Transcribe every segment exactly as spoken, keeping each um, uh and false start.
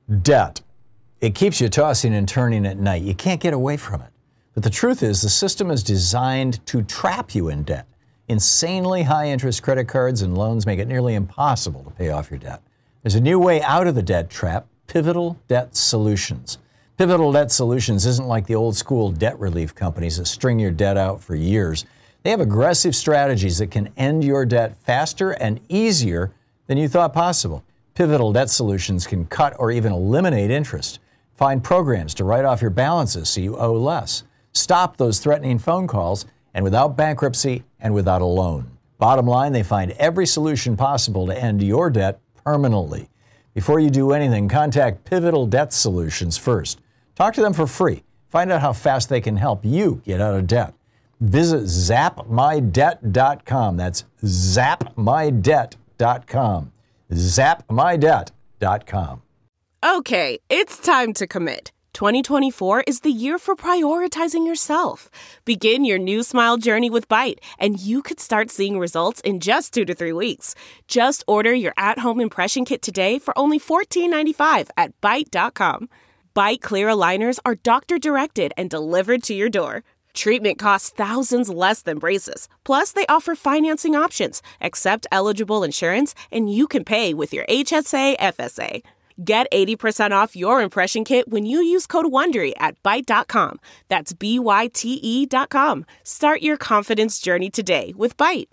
Debt. It keeps you tossing and turning at night. You can't get away from it. But the truth is, the system is designed to trap you in debt. Insanely high interest credit cards and loans make it nearly impossible to pay off your debt. There's a new way out of the debt trap, Pivotal Debt Solutions. Pivotal Debt Solutions isn't like the old school debt relief companies that string your debt out for years. They have aggressive strategies that can end your debt faster and easier than you thought possible. Pivotal Debt Solutions can cut or even eliminate interest. Find programs to write off your balances so you owe less. Stop those threatening phone calls, and without bankruptcy and without a loan. Bottom line, they find every solution possible to end your debt permanently. Before you do anything, contact Pivotal Debt Solutions first. Talk to them for free. Find out how fast they can help you get out of debt. Visit zap my debt dot com. That's zap my debt dot com. zap my debt dot com. Okay, it's time to commit. twenty twenty-four is the year for prioritizing yourself. Begin your new smile journey with Byte, and you could start seeing results in just two to three weeks. Just order your at-home impression kit today for only fourteen ninety-five at byte dot com. Byte clear aligners are doctor-directed and delivered to your door. Treatment costs thousands less than braces. Plus, they offer financing options, accept eligible insurance, and you can pay with your H S A F S A. Get eighty percent off your impression kit when you use code WONDERY at byte dot com. That's B Y T E dot com. Start your confidence journey today with Byte.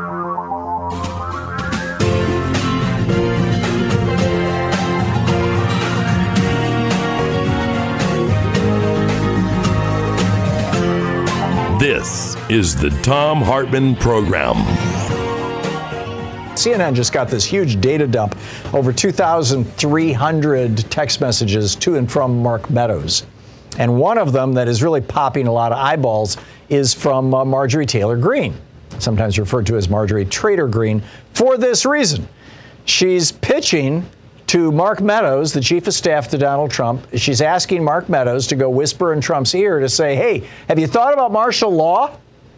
This is the Thom Hartmann Program. C N N just got this huge data dump, over two thousand three hundred text messages to and from Mark Meadows. And one of them that is really popping a lot of eyeballs is from uh, Marjorie Taylor Greene, sometimes referred to as Marjorie Trader Greene, for this reason. She's pitching to Mark Meadows, the chief of staff to Donald Trump. She's asking Mark Meadows to go whisper in Trump's ear to say, hey, have you thought about martial law?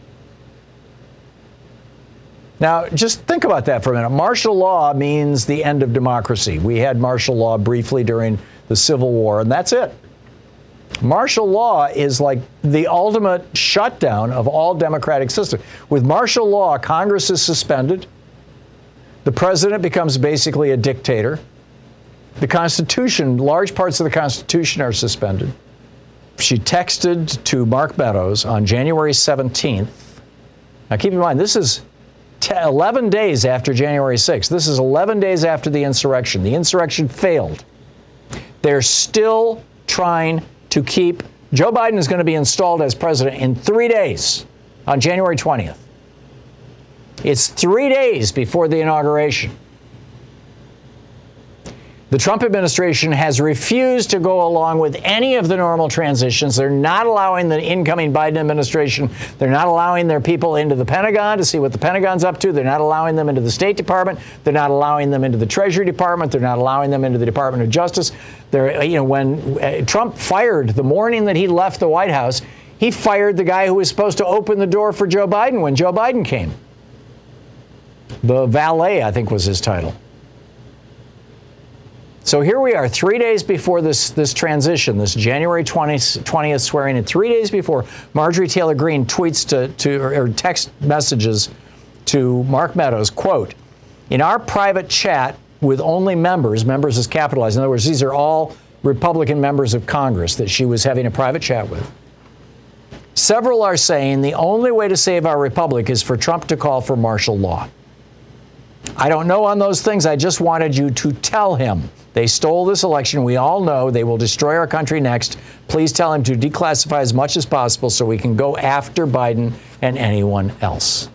Now, just think about that for a minute. Martial law means the end of democracy. We had martial law briefly during the Civil War, and that's it. Martial law is like the ultimate shutdown of all democratic systems. With martial law, Congress is suspended. The president becomes basically a dictator. The Constitution, large parts of the Constitution are suspended. She texted to Mark Meadows on January seventeenth. Now, keep in mind, this is eleven days after January sixth. This is eleven days after the insurrection. The insurrection failed. They're still trying to keep... Joe Biden is going to be installed as president in three days, on January twentieth. It's three days before the inauguration. The Trump administration has refused to go along with any of the normal transitions. They're not allowing the incoming Biden administration. They're not allowing their people into the Pentagon to see what the Pentagon's up to. They're not allowing them into the State Department. They're not allowing them into the Treasury Department. They're not allowing them into the Department of Justice. They're, you know, when uh, Trump fired the morning that he left the White House, he fired the guy who was supposed to open the door for Joe Biden when Joe Biden came. The valet, I think, was his title. So here we are, three days before this, this transition, this January twentieth, twentieth swearing in, three days before Marjorie Taylor Greene tweets to, to or, or text messages to Mark Meadows, quote, in our private chat with only members, members is capitalized, in other words, these are all Republican members of Congress that she was having a private chat with. Several are saying the only way to save our republic is for Trump to call for martial law. I don't know on those things. I just wanted you to tell him. They stole this election. We all know they will destroy our country next. Please tell him to declassify as much as possible so we can go after Biden and anyone else.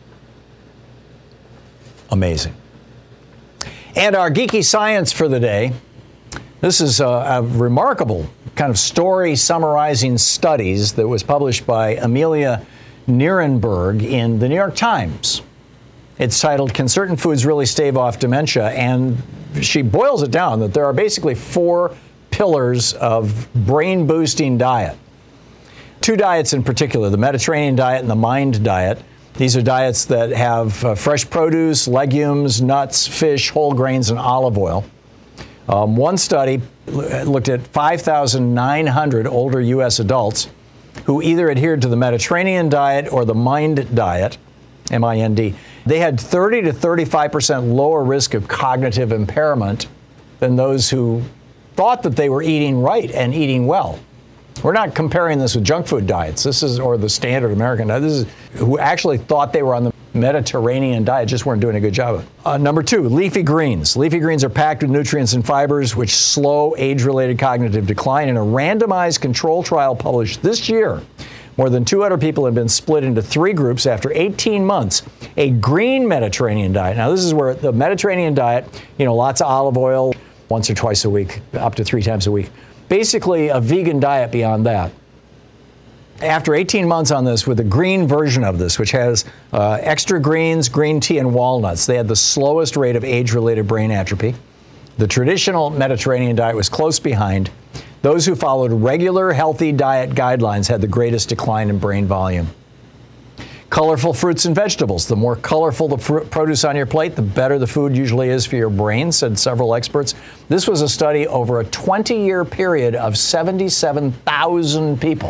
Amazing. And our geeky science for the day. This is a, a remarkable kind of story summarizing studies that was published by Amelia Nierenberg in the New York Times. It's titled, Can Certain Foods Really Stave Off Dementia? And she boils it down that there are basically four pillars of brain-boosting diet. Two diets in particular, the Mediterranean diet and the MIND diet. These are diets that have uh, fresh produce, legumes, nuts, fish, whole grains, and olive oil. Um, one study looked at five thousand nine hundred older U S adults who either adhered to the Mediterranean diet or the MIND diet, M I N D. They had thirty to thirty-five percent lower risk of cognitive impairment than those who thought that they were eating right and eating well. We're not comparing this with junk food diets. This is, or the standard American diet. This is who actually thought they were on the Mediterranean diet, just weren't doing a good job of it. Uh, number two, leafy greens. Leafy greens are packed with nutrients and fibers which slow age-related cognitive decline. In a randomized control trial published this year, more than two hundred people have been split into three groups after eighteen months. A green Mediterranean diet. Now, this is where the Mediterranean diet, you know, lots of olive oil, once or twice a week, up to three times a week. Basically, a vegan diet beyond that. After eighteen months on this, with a green version of this, which has uh, extra greens, green tea, and walnuts, they had the slowest rate of age-related brain atrophy. The traditional Mediterranean diet was close behind. Those who followed regular, healthy diet guidelines had the greatest decline in brain volume. Colorful fruits and vegetables. The more colorful the fruit produce on your plate, the better the food usually is for your brain, said several experts. This was a study over a twenty-year period of seventy-seven thousand people.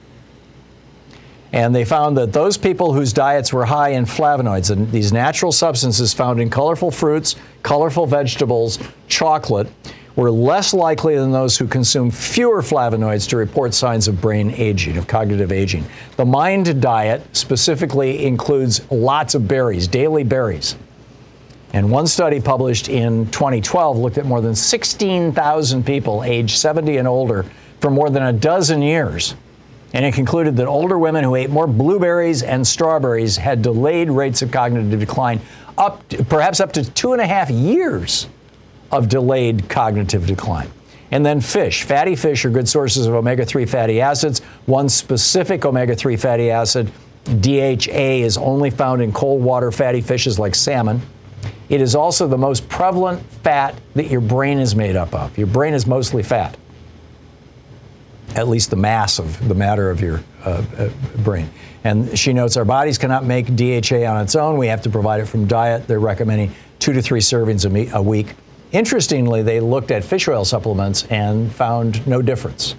And they found that those people whose diets were high in flavonoids, and these natural substances found in colorful fruits, colorful vegetables, chocolate, were less likely than those who consume fewer flavonoids to report signs of brain aging, of cognitive aging. The MIND diet specifically includes lots of berries, daily berries. And one study published in twenty twelve looked at more than sixteen thousand people aged seventy and older for more than a dozen years. And it concluded that older women who ate more blueberries and strawberries had delayed rates of cognitive decline, up to, perhaps up to two and a half years of delayed cognitive decline. And then fish. Fatty fish are good sources of omega three fatty acids. One specific omega three fatty acid, D H A, is only found in cold water fatty fishes like salmon. It is also the most prevalent fat that your brain is made up of. Your brain is mostly fat. At least the mass of the matter of your uh, uh, brain. And she notes our bodies cannot make D H A on its own. We have to provide it from diet. They're recommending two to three servings a, me- a week. Interestingly, they looked at fish oil supplements and found no difference.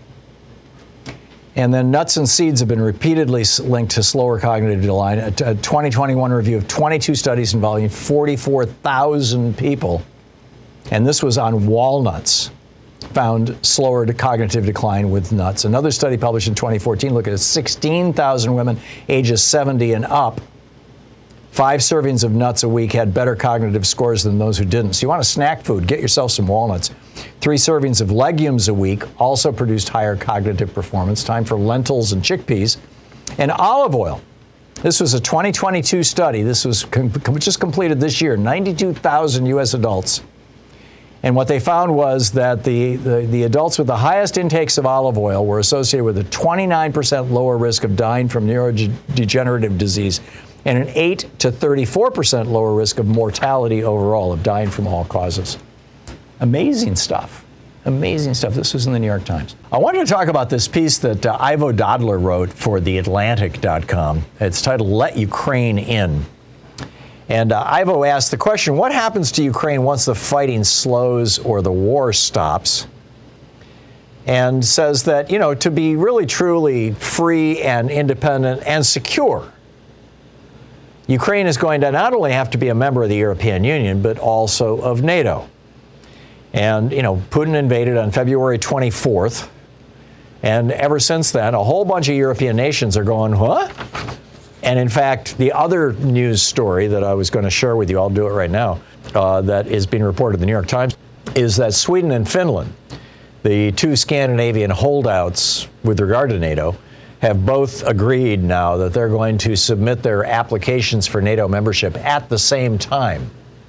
And then nuts and seeds have been repeatedly linked to slower cognitive decline. A, a twenty twenty-one review of twenty-two studies involving forty-four thousand people, and this was on walnuts, found slower cognitive decline with nuts. Another study published in twenty fourteen looked at sixteen thousand women ages seventy and up. Five servings of nuts a week had better cognitive scores than those who didn't. So you want a snack food, get yourself some walnuts. Three servings of legumes a week also produced higher cognitive performance. Time for lentils and chickpeas. And olive oil. This was a twenty twenty-two study. This was com- just completed this year, ninety-two thousand U S adults. And what they found was that the, the, the adults with the highest intakes of olive oil were associated with a twenty-nine percent lower risk of dying from neurodegenerative disease and an eight to thirty-four percent lower risk of mortality overall, of dying from all causes. Amazing stuff. Amazing stuff. This was in the New York Times. I wanted to talk about this piece that uh, Ivo Dodler wrote for the Atlantic dot com. It's titled, Let Ukraine In. And uh, Ivo asked the question, what happens to Ukraine once the fighting slows or the war stops? And says that, you know, to be really truly free and independent and secure, Ukraine is going to not only have to be a member of the European Union, but also of NATO. And, you know, Putin invaded on February twenty-fourth. And ever since then, a whole bunch of European nations are going, what? And in fact, the other news story that I was going to share with you, I'll do it right now, uh, that is being reported in the New York Times, is that Sweden and Finland, the two Scandinavian holdouts with regard to NATO, have both agreed now that they're going to submit their applications for NATO membership at the same time.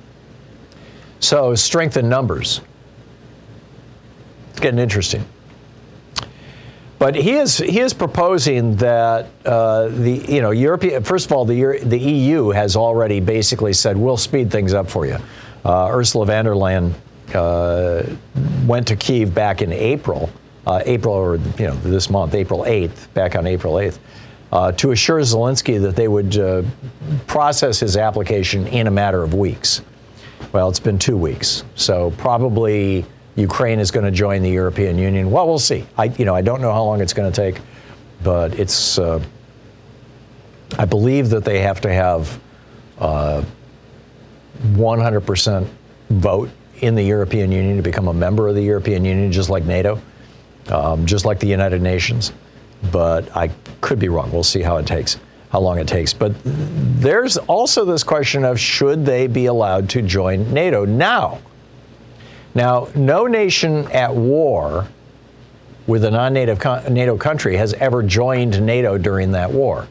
So strength in numbers. It's getting interesting. But he is he is proposing that uh, the you know European first of all the the E U has already basically said we'll speed things up for you. Uh, Ursula von der Leyen uh, went to Kyiv back in April. Uh, April, or you know, this month, April eighth, back on April eighth, uh, to assure Zelensky that they would uh, process his application in a matter of weeks. Well, it's been two weeks, so probably Ukraine is going to join the European Union. Well, we'll see. I, you know, I don't know how long it's going to take, but it's. Uh, I believe that they have to have uh, one hundred percent vote in the European Union to become a member of the European Union, just like NATO, um, just like the United Nations. But I could be wrong. We'll see how it takes, how long it takes. But there's also this question of should they be allowed to join NATO now? Now, no nation at war with a non-native con- NATO country has ever joined NATO during that war.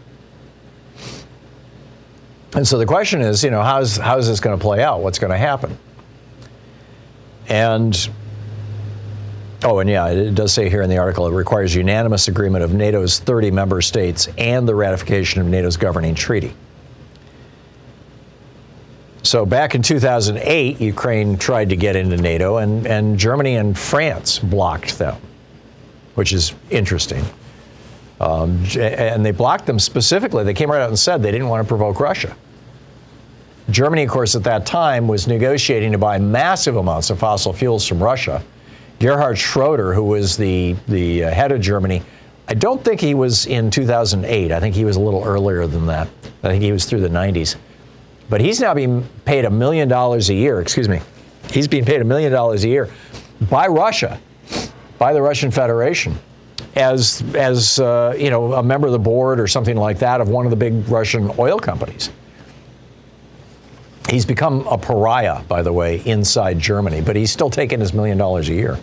And so the question is, you know, how's how's this going to play out? What's going to happen? And, oh, and yeah, it does say here in the article, it requires unanimous agreement of NATO's thirty member states and the ratification of NATO's governing treaty. So back in two thousand eight, Ukraine tried to get into NATO, and, and Germany and France blocked them, which is interesting. Um, and they blocked them specifically. They came right out and said they didn't want to provoke Russia. Germany, of course, at that time was negotiating to buy massive amounts of fossil fuels from Russia. Gerhard Schroeder, who was the, the head of Germany, I don't think he was in two thousand eight. I think he was a little earlier than that. I think he was through the nineties. But he's now being paid a million dollars a year. Excuse me. He's being paid a million dollars a year by Russia, by the Russian Federation, as, as uh, you know, a member of the board or something like that of one of the big Russian oil companies. He's become a pariah, by the way, inside Germany, but he's still taking his million dollars a year.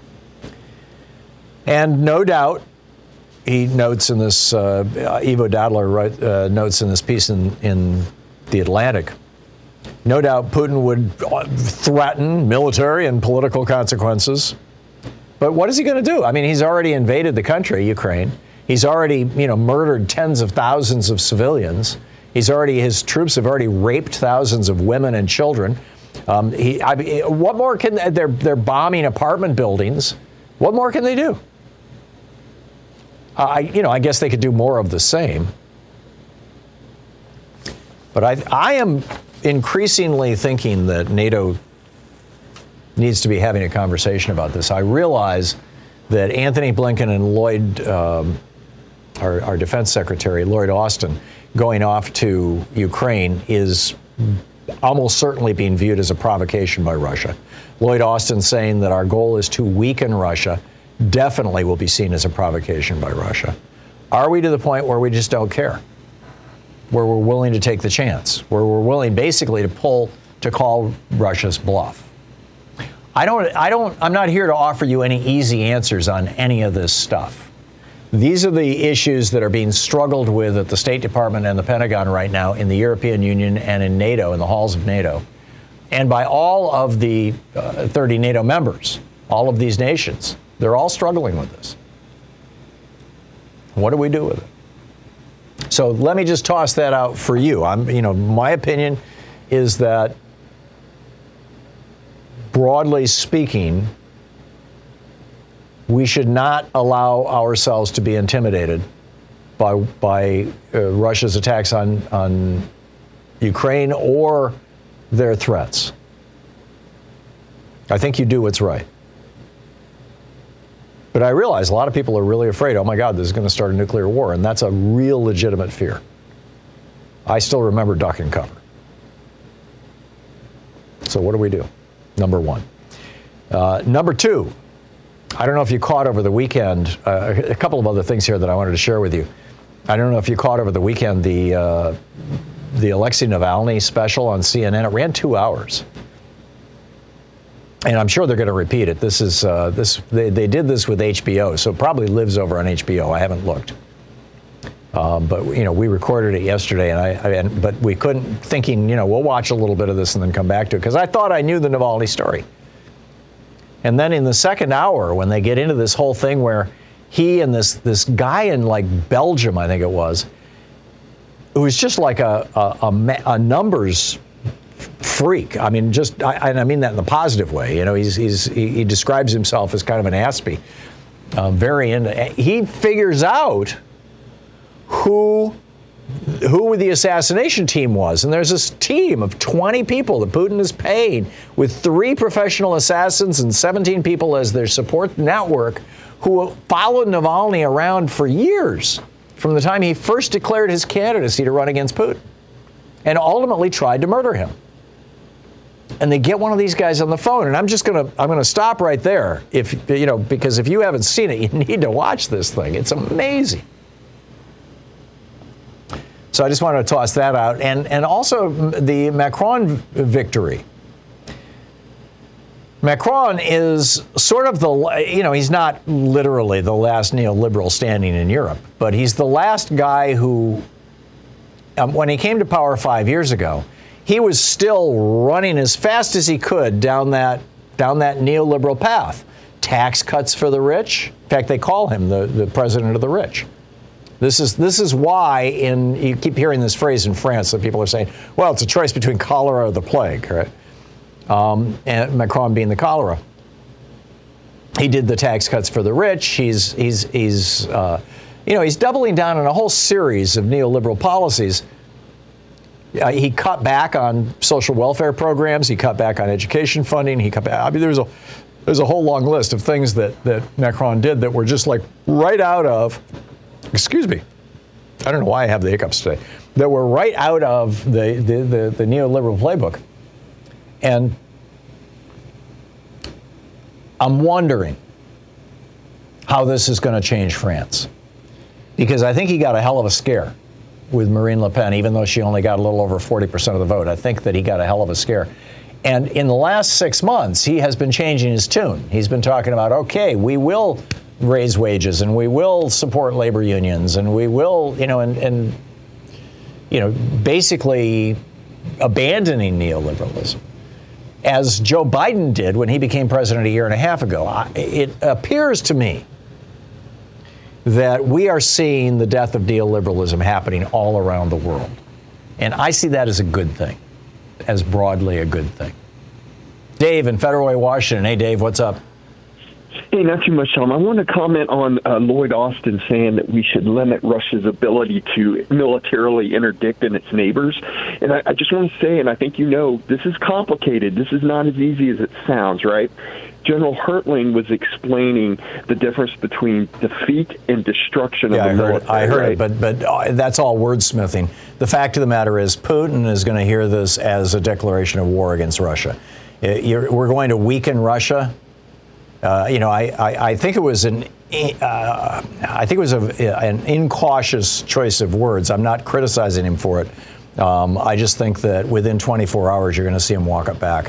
And no doubt, he notes in this, uh, Ivo Dadler write, uh, notes in this piece in, in The Atlantic, no doubt Putin would threaten military and political consequences. But what is he going to do? I mean, he's already invaded the country, Ukraine. He's already, you know, murdered tens of thousands of civilians. He's already, his troops have already raped thousands of women and children. Um, he, I mean, what more can they, they're they're bombing apartment buildings? What more can they do? I, you know, I guess they could do more of the same. But I, I am increasingly thinking that NATO needs to be having a conversation about this. I realize that Anthony Blinken and Lloyd, um, our, our defense secretary, Lloyd Austin, going off to Ukraine is almost certainly being viewed as a provocation by Russia. Lloyd Austin saying that our goal is to weaken Russia definitely will be seen as a provocation by Russia. Are we to the point where we just don't care? Where we're willing to take the chance? Where we're willing basically to pull, to call Russia's bluff? I don't, I don't, I'm not here to offer you any easy answers on any of this stuff. These are the issues that are being struggled with at the State Department and the Pentagon right now in the European Union and in NATO, in the halls of NATO, and by all of the uh, thirty NATO members, all of these nations. They're all struggling with this. What do we do with it? So let me just toss that out for you. I'm, you know, my opinion is that, broadly speaking, we should not allow ourselves to be intimidated by by uh, Russia's attacks on, on Ukraine or their threats. I think you do what's right. But I realize a lot of people are really afraid, oh my God, this is going to start a nuclear war, and that's a real legitimate fear. I still remember duck and cover. So what do we do? Number one. Uh, number two, I don't know if you caught over the weekend, uh, a couple of other things here that I wanted to share with you. I don't know if you caught over the weekend the uh, the Alexei Navalny special on C N N. It ran two hours. And I'm sure they're going to repeat it. This is uh, this they, they did this with H B O, so it probably lives over on H B O. I haven't looked. Um, but, you know, we recorded it yesterday, and I, I and, but we couldn't, thinking, you know, we'll watch a little bit of this and then come back to it, because I thought I knew the Navalny story. And then in the second hour, when they get into this whole thing where he and this this guy in, like, Belgium, I think it was, it was just like a, a, a, a numbers freak. I mean, just, I, and I mean that in the positive way. You know, he's, he's, he, he describes himself as kind of an Aspie. Uh, very into, he figures out who who the assassination team was. And there's this team of twenty people that Putin has paid, with three professional assassins and seventeen people as their support network, who followed Navalny around for years, from the time he first declared his candidacy to run against Putin, and ultimately tried to murder him. And they get one of these guys on the phone, and I'm just gonna I'm gonna stop right there, if you know, because if you haven't seen it, you need to watch this thing. It's amazing. So I just wanted to toss that out, and and also the Macron victory. Macron is sort of the, you know, he's not literally the last neoliberal standing in Europe, but he's the last guy who, um, when he came to power five years ago, he was still running as fast as he could down that down that neoliberal path. Tax cuts for the rich. In fact, they call him the, the president of the rich. This is this is why in you keep hearing this phrase in France that people are saying, well, it's a choice between cholera or the plague, right? Um, and Macron being the cholera. He did the tax cuts for the rich. He's he's he's uh, you know he's doubling down on a whole series of neoliberal policies. Uh, he cut back on social welfare programs. He cut back on education funding. He cut back. I mean, there's a there's a whole long list of things that that Macron did that were just like right out of. Excuse me. I don't know why I have the hiccups today. That were right out of the the the, the neoliberal playbook. And I'm wondering how this is going to change France, because I think he got a hell of a scare with Marine Le Pen, even though she only got a little over forty percent of the vote. I think that he got a hell of a scare. And in the last six months, he has been changing his tune. He's been talking about, okay, we will raise wages and we will support labor unions and we will, you know, and, and you know, basically abandoning neoliberalism, as Joe Biden did when he became president a year and a half ago. I, it appears to me that we are seeing the death of neoliberalism happening all around the world. And I see that as a good thing, as broadly a good thing. Dave in Federal Way, Washington. Hey, Dave, what's up? Hey, not too much, Tom. I want to comment on uh, Lloyd Austin saying that we should limit Russia's ability to militarily interdict in its neighbors. And I, I just want to say, and I think you know, this is complicated. This is not as easy as it sounds, right? General Hertling was explaining the difference between defeat and destruction yeah, of the I heard military. It, I heard right? it, but but uh, that's all wordsmithing. The fact of the matter is, Putin is going to hear this as a declaration of war against Russia. You're, we're going to weaken Russia. Uh, you know, I, I, I think it was an uh, I think it was a, an incautious choice of words. I'm not criticizing him for it. Um, I just think that within twenty-four hours, you're going to see him walk it back.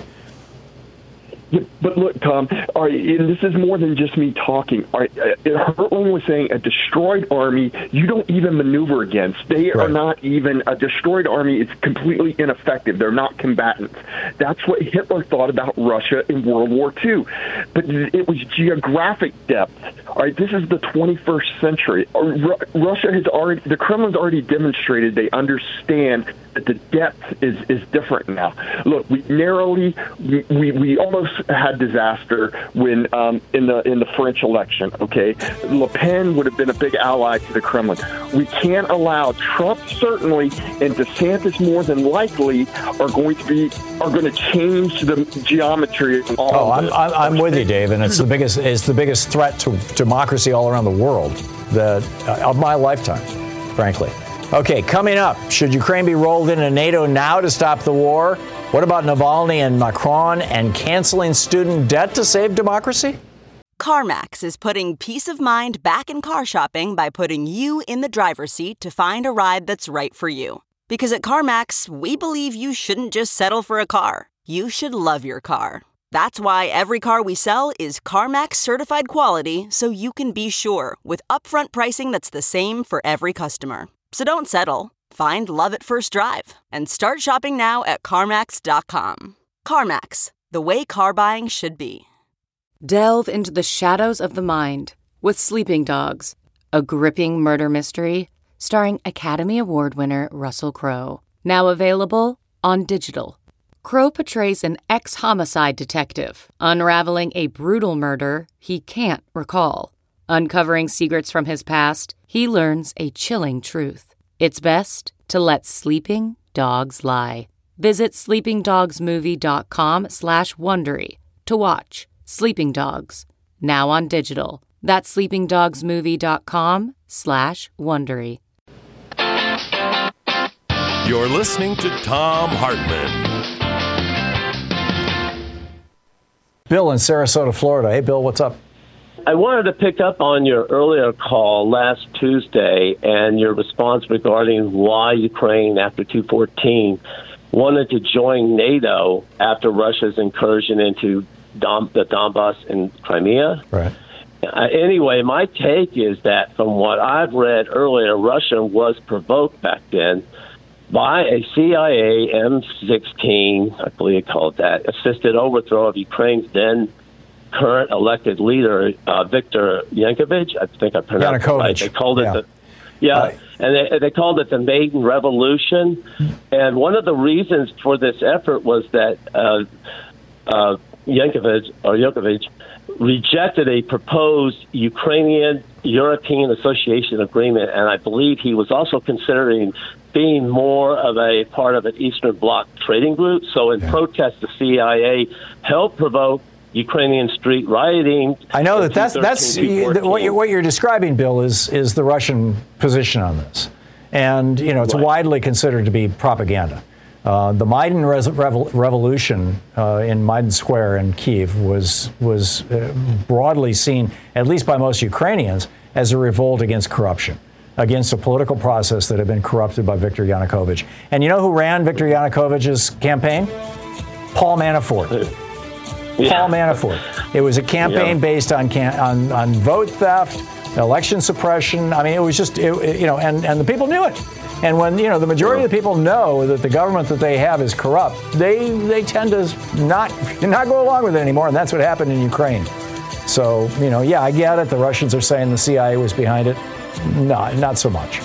But look, Tom, all right, and this is more than just me talking. All right, Hertling was saying a destroyed army you don't even maneuver against. They right. are not even a destroyed army. It's completely ineffective. They're not combatants. That's what Hitler thought about Russia in World War Two. But it was geographic depth. All right, this is the twenty-first century. Russia has already, the Kremlin's already demonstrated they understand that the depth is, is different now. Look, we narrowly, we, we, we almost had disaster when um, in the in the French election. Okay, Le Pen would have been a big ally to the Kremlin. We can't allow Trump certainly and DeSantis more than likely are going to be are going to change the geometry of all. Oh, of I'm, this. I'm I'm with you, Dave, and it's the biggest it's the biggest threat to democracy all around the world that uh, of my lifetime, frankly. Okay, coming up, should Ukraine be rolled into NATO now to stop the war? What about Navalny and Macron and canceling student debt to save democracy? CarMax is putting peace of mind back in car shopping by putting you in the driver's seat to find a ride that's right for you. Because at CarMax, we believe you shouldn't just settle for a car. You should love your car. That's why every car we sell is CarMax certified quality, so you can be sure with upfront pricing that's the same for every customer. So don't settle. Find love at first drive and start shopping now at CarMax dot com. CarMax, the way car buying should be. Delve into the shadows of the mind with Sleeping Dogs, a gripping murder mystery starring Academy Award winner Russell Crowe. Now available on digital. Crowe portrays an ex-homicide detective unraveling a brutal murder he can't recall. Uncovering secrets from his past, he learns a chilling truth. It's best to let sleeping dogs lie. Visit sleepingdogsmovie.com slash Wondery to watch Sleeping Dogs, now on digital. That's sleepingdogsmovie.com slash Wondery. You're listening to Thom Hartmann. Bill in Sarasota, Florida. Hey, Bill, what's up? I wanted to pick up on your earlier call last Tuesday and your response regarding why Ukraine, after two fourteen, wanted to join NATO after Russia's incursion into Don- the Donbass and Crimea. Right. Uh, anyway, my take is that from what I've read earlier, Russia was provoked back then by a C I A M sixteen, I believe it called that, assisted overthrow of Ukraine's then current elected leader, uh, Viktor Yanukovych. I think I pronounced it right. They called it yeah. the, yeah, uh, and they, they called it the Maiden Revolution. And one of the reasons for this effort was that uh, uh, Yanukovych, or Yanukovych rejected a proposed Ukrainian-European Association Agreement, and I believe he was also considering being more of a part of an Eastern Bloc trading group. So in yeah. protest, the C I A helped provoke Ukrainian street rioting. I know that that's that's what you're, what you're describing, Bill, is is the Russian position on this, and you know it's right. widely considered to be propaganda. Uh, the Maidan Res- Revol- Revolution uh, in Maidan Square in Kyiv was was uh, broadly seen, at least by most Ukrainians, as a revolt against corruption, against a political process that had been corrupted by Viktor Yanukovych. And you know who ran Viktor Yanukovych's campaign? Paul Manafort. Yeah. Paul Manafort. It was a campaign yeah. based on, can- on on vote theft, election suppression. I mean, it was just, it, it, you know, and, and the people knew it. And when, you know, the majority of the people know that the government that they have is corrupt, they they tend to not not go along with it anymore. And that's what happened in Ukraine. So, you know, yeah, I get it. The Russians are saying the C I A was behind it. No, not so much.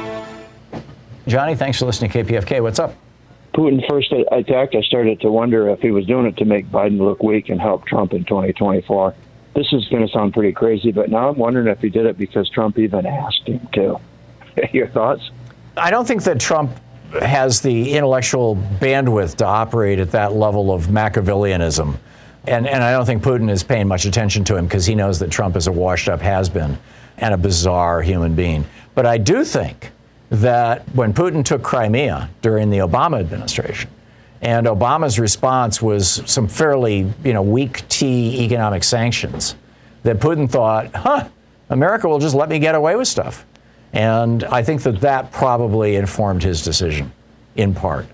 Johnny, thanks for listening to K P F K. What's up? Putin first attacked, I started to wonder if he was doing it to make Biden look weak and help Trump in twenty twenty-four. This is going to sound pretty crazy, but now I'm wondering if he did it because Trump even asked him to. Your thoughts? I don't think that Trump has the intellectual bandwidth to operate at that level of Machiavellianism. And, and I don't think Putin is paying much attention to him because he knows that Trump is a washed-up has-been and a bizarre human being. But I do think that when Putin took Crimea during the Obama administration, and Obama's response was some fairly, you know, weak tea economic sanctions, that Putin thought, huh, America will just let me get away with stuff. And I think that that probably informed his decision, in part.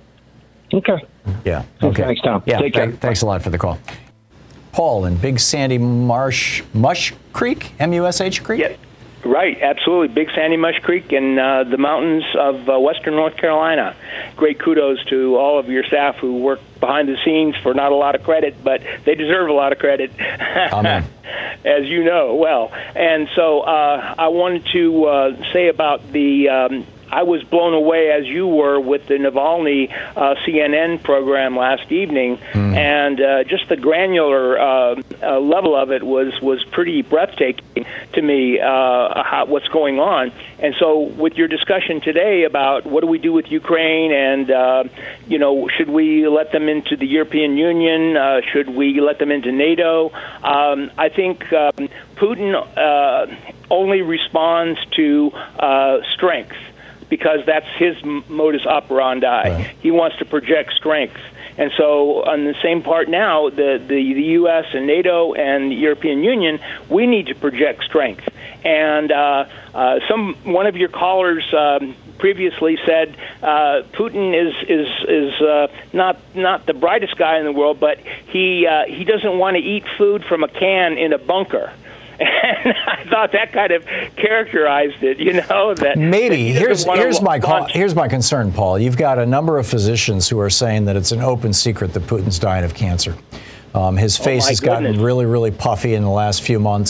Okay. Yeah. Okay. Thanks, Tom. Yeah. Take care. Th- thanks a lot for the call. Paul in Big Sandy Marsh, Mush Creek, M U S H Creek? Yeah. Right, absolutely. Big Sandy Mush Creek in uh, the mountains of uh, western North Carolina. Great kudos to all of your staff who work behind the scenes for not a lot of credit, but they deserve a lot of credit. Amen. As you know well. And so uh, I wanted to uh, say about the... Um, I was blown away, as you were, with the Navalny uh, C N N program last evening, mm. and uh, just the granular uh, uh, level of it was, was pretty breathtaking to me, uh, how, what's going on. And so with your discussion today about what do we do with Ukraine and, uh, you know, should we let them into the European Union, uh, should we let them into NATO, um, I think um, Putin uh, only responds to uh, strength, because that's his modus operandi. Right. He wants to project strength. And so on the same part now, the, the, the U S and NATO and the European Union, we need to project strength. And uh, uh, some one of your callers um, previously said uh, Putin is is is uh, not not the brightest guy in the world, but he uh, he doesn't want to eat food from a can in a bunker. And I thought that kind of characterized it, you know. That maybe that here's here's my call, here's my concern, Paul. You've got a number of physicians who are saying that it's an open secret that Putin's dying of cancer. Um, his face oh has goodness. gotten really, really puffy in the last few months.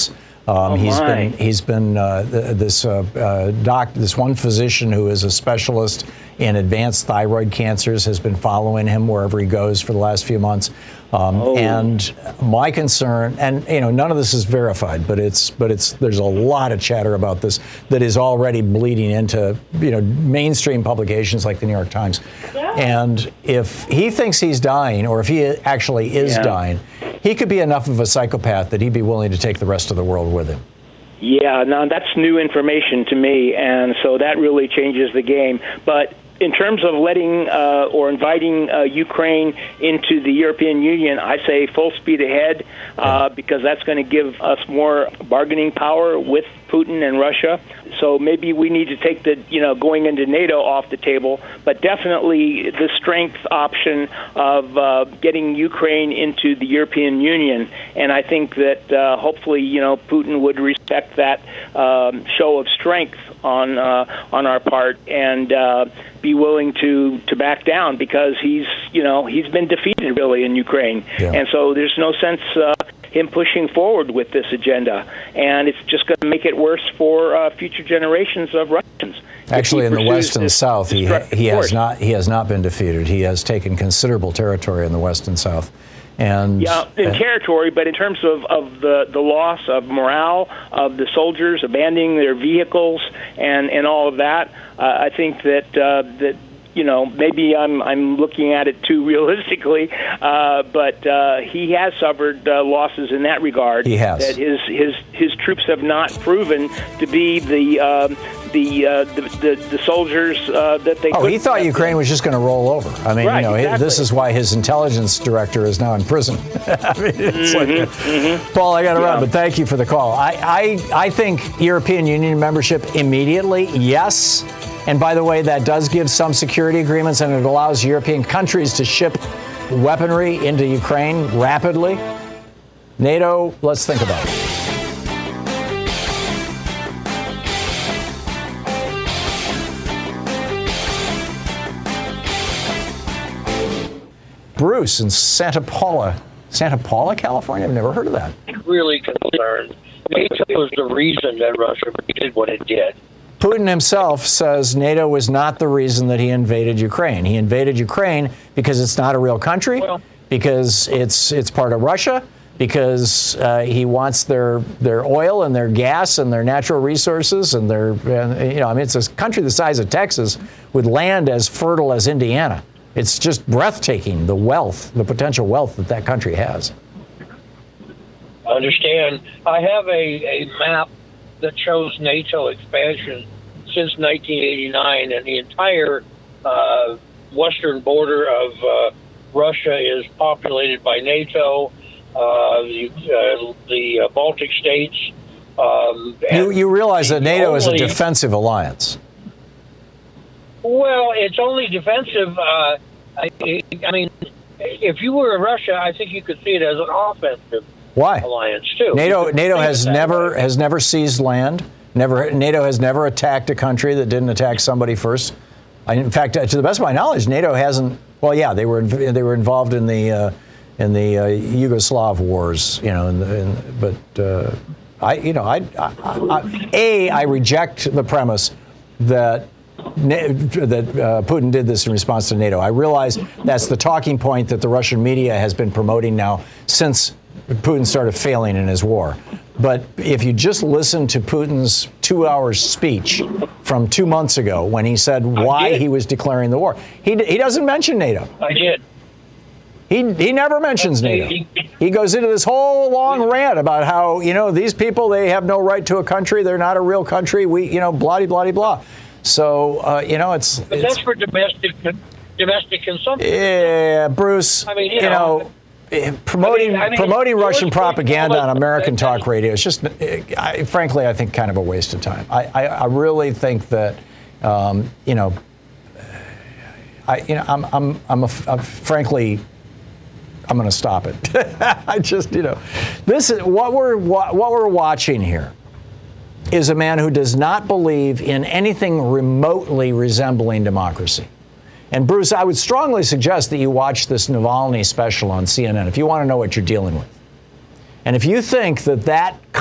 Um, oh he's my. been he's been uh, this uh, uh, doc this one physician who is a specialist in advanced thyroid cancers has been following him wherever he goes for the last few months. Um, oh. And my concern, and you know, none of this is verified, but it's but it's there's a lot of chatter about this that is already bleeding into you know mainstream publications like the New York Times. Yeah. And if he thinks he's dying, or if he actually is yeah. dying, he could be enough of a psychopath that he'd be willing to take the rest of the world with him. Yeah, now that's new information to me, and so that really changes the game. But in terms of letting uh, or inviting uh, Ukraine into the European Union, I say full speed ahead uh, because that's going to give us more bargaining power with Putin and Russia. So maybe we need to take the, you know, going into NATO off the table, but definitely the strength option of uh, getting Ukraine into the European Union. And I think that uh, hopefully, you know, Putin would respect that um, show of strength on uh, on our part and uh, be willing to, to back down because he's, you know, he's been defeated really in Ukraine. Yeah. And so there's no sense uh, him pushing forward with this agenda. And it's just going to make it worse for uh, future generations of Russians. Actually, in the West and South, he he has not he has not been defeated. He has taken considerable territory in the West and South. And yeah, in uh, territory, but in terms of, of the, the loss of morale of the soldiers abandoning their vehicles and, and all of that, uh, I think that uh, that you know maybe I'm I'm looking at it too realistically, uh, but uh, he has suffered uh, losses in that regard. He has. That his his his troops have not proven to be the um, the, uh, the the the soldiers uh, that they. Oh, he thought Ukraine was just going to roll over. I mean, right, you know, exactly. This is why his intelligence director is now in prison. I mean, it's mm-hmm, like, mm-hmm. Paul, I got to yeah. run, but thank you for the call. I, I I think European Union membership immediately, yes. And by the way, that does give some security agreements, and it allows European countries to ship weaponry into Ukraine rapidly. NATO, let's think about it. Bruce in Santa Paula, Santa Paula, California? I've never heard of that. Really concerned. NATO was the reason that Russia did what it did. Putin himself says NATO was not the reason that he invaded Ukraine. He invaded Ukraine because it's not a real country, well, because it's it's part of Russia, because uh, he wants their their oil and their gas and their natural resources and their, uh, you know, I mean, it's a country the size of Texas with land as fertile as Indiana. It's just breathtaking, the wealth, the potential wealth that that country has. I understand. I have a, a map that shows NATO expansion since nineteen eighty-nine, and the entire uh, western border of uh, Russia is populated by NATO, uh, the, uh, the uh, Baltic states. Um, you, you realize that NATO only, is a defensive alliance. Well, it's only defensive. Uh, I, I mean, if you were in Russia, I think you could see it as an offensive Why? alliance too. NATO NATO has never way. has never seized land. Never NATO has never attacked a country that didn't attack somebody first. I, in fact, to the best of my knowledge, NATO hasn't. Well, yeah, they were they were involved in the uh, in the uh, Yugoslav wars, you know. In the, in, but uh, I, you know, I, I, I a I reject the premise that. that uh, Putin did this in response to NATO. I realize that's the talking point that the Russian media has been promoting now since Putin started failing in his war. But if you just listen to Putin's two-hour speech from two months ago when he said why he was declaring the war, he he doesn't mention NATO. I did. He he never mentions NATO. He goes into this whole long rant about how, you know, these people, they have no right to a country. They're not a real country. We, you know, blah, blah, blah. So, uh, you know, it's... But it's, that's for domestic domestic consumption. Yeah, Bruce, I mean, you, you know, know, promoting I mean, I mean, promoting Russian propaganda on American that, talk radio is just, I, frankly, I think kind of a waste of time. I, I, I really think that, um, you know, I, you know, I'm, I'm, I'm, a, I'm frankly, I'm going to stop it. I just, you know, this is what we're what, what we're watching here. Is a man who does not believe in anything remotely resembling democracy. And Bruce, I would strongly suggest that you watch this Navalny special on C N N if you want to know what you're dealing with. And if you think that that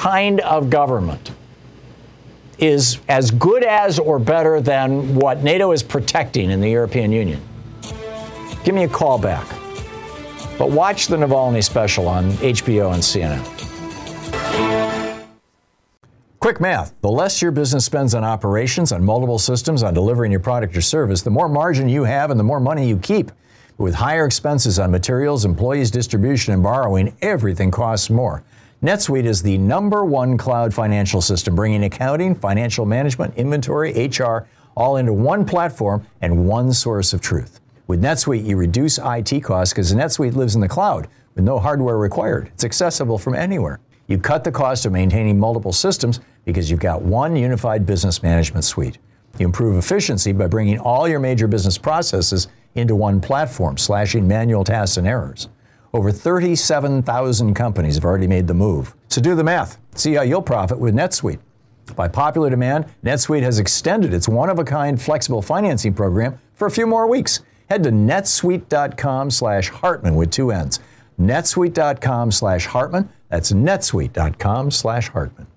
kind of government is as good as or better than what NATO is protecting in the European Union, give me a call back. But watch the Navalny special on H B O and C N N. Quick math. The less your business spends on operations, on multiple systems, on delivering your product or service, the more margin you have and the more money you keep. With higher expenses on materials, employees, distribution, and borrowing, everything costs more. NetSuite is the number one cloud financial system, bringing accounting, financial management, inventory, H R, all into one platform and one source of truth. With NetSuite, you reduce I T costs because NetSuite lives in the cloud with no hardware required. It's accessible from anywhere. You cut the cost of maintaining multiple systems because you've got one unified business management suite. You improve efficiency by bringing all your major business processes into one platform, slashing manual tasks and errors. Over thirty-seven thousand companies have already made the move. So do the math. See how you'll profit with NetSuite. By popular demand, NetSuite has extended its one-of-a-kind flexible financing program for a few more weeks. Head to netsuite.com slash Hartman with two N's. netsuite.com slash Hartman. That's netsuite.com slash Hartman.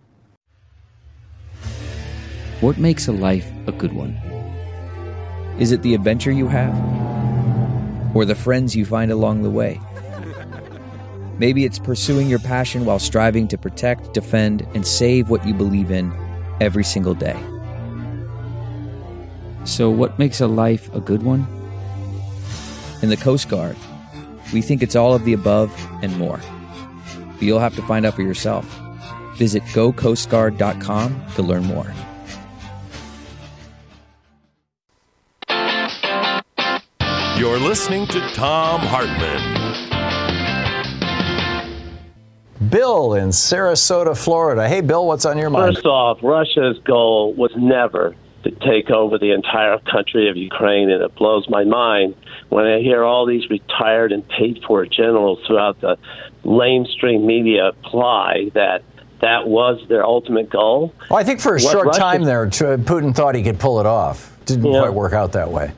What makes a life a good one? Is it the adventure you have? Or the friends you find along the way? Maybe it's pursuing your passion while striving to protect, defend, and save what you believe in every single day. So what makes a life a good one? In the Coast Guard, we think it's all of the above and more. But you'll have to find out for yourself. Visit go coast guard dot com to learn more. You're listening to Thom Hartmann. Bill in Sarasota, Florida. Hey, Bill, what's on your mind? First off, Russia's goal was never to take over the entire country of Ukraine, and it blows my mind when I hear all these retired and paid-for generals throughout the lamestream media imply that that was their ultimate goal. Well, I think for a what short Russia, time there, Putin thought he could pull it off. Didn't yeah. quite work out that way.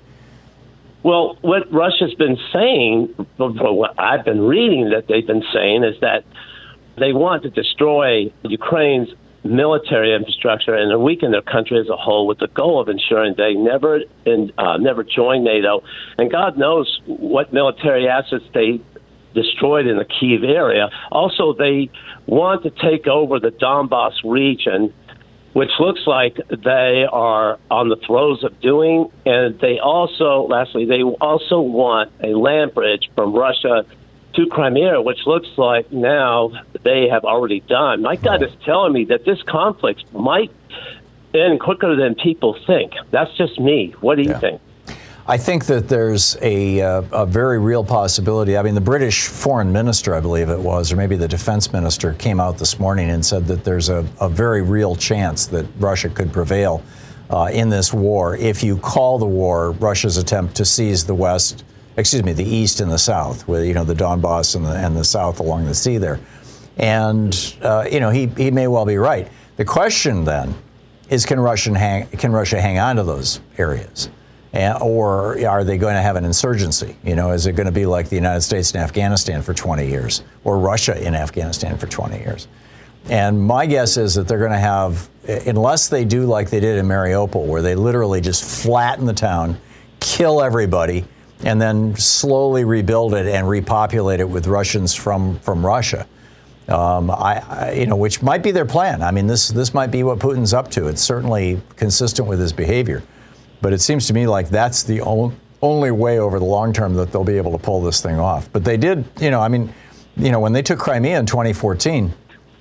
Well, what Russia's been saying, what I've been reading that they've been saying, is that they want to destroy Ukraine's military infrastructure and weaken their country as a whole with the goal of ensuring they never in, uh, never join NATO. And God knows what military assets they destroyed in the Kyiv area. Also, they want to take over the Donbas region, which looks like they are on the throes of doing. And they also, lastly, they also want a land bridge from Russia to Crimea, which looks like now they have already done. My gut is telling me that this conflict might end quicker than people think. That's just me. What do you yeah. think? I think that there's a, uh, a very real possibility. I mean, the British foreign minister, I believe it was, or maybe the defense minister, came out this morning and said that there's a, a very real chance that Russia could prevail uh, in this war if you call the war Russia's attempt to seize the West, excuse me, the East and the South, with, you know, the Donbass and the, and the South along the sea there. And, uh, you know, he, he may well be right. The question then is, can Russian hang, can Russia hang on to those areas? And, or are they going to have an insurgency? You know, is it going to be like the United States in Afghanistan for twenty years, or Russia in Afghanistan for twenty years? And my guess is that they're going to have, unless they do like they did in Mariupol, where they literally just flatten the town, kill everybody, and then slowly rebuild it and repopulate it with Russians from, from Russia. Um, I, I, you know, which might be their plan. I mean, this this might be what Putin's up to. It's certainly consistent with his behavior. But it seems to me like that's the only, only way over the long term that they'll be able to pull this thing off. But they did, you know, I mean, you know, when they took Crimea in twenty fourteen,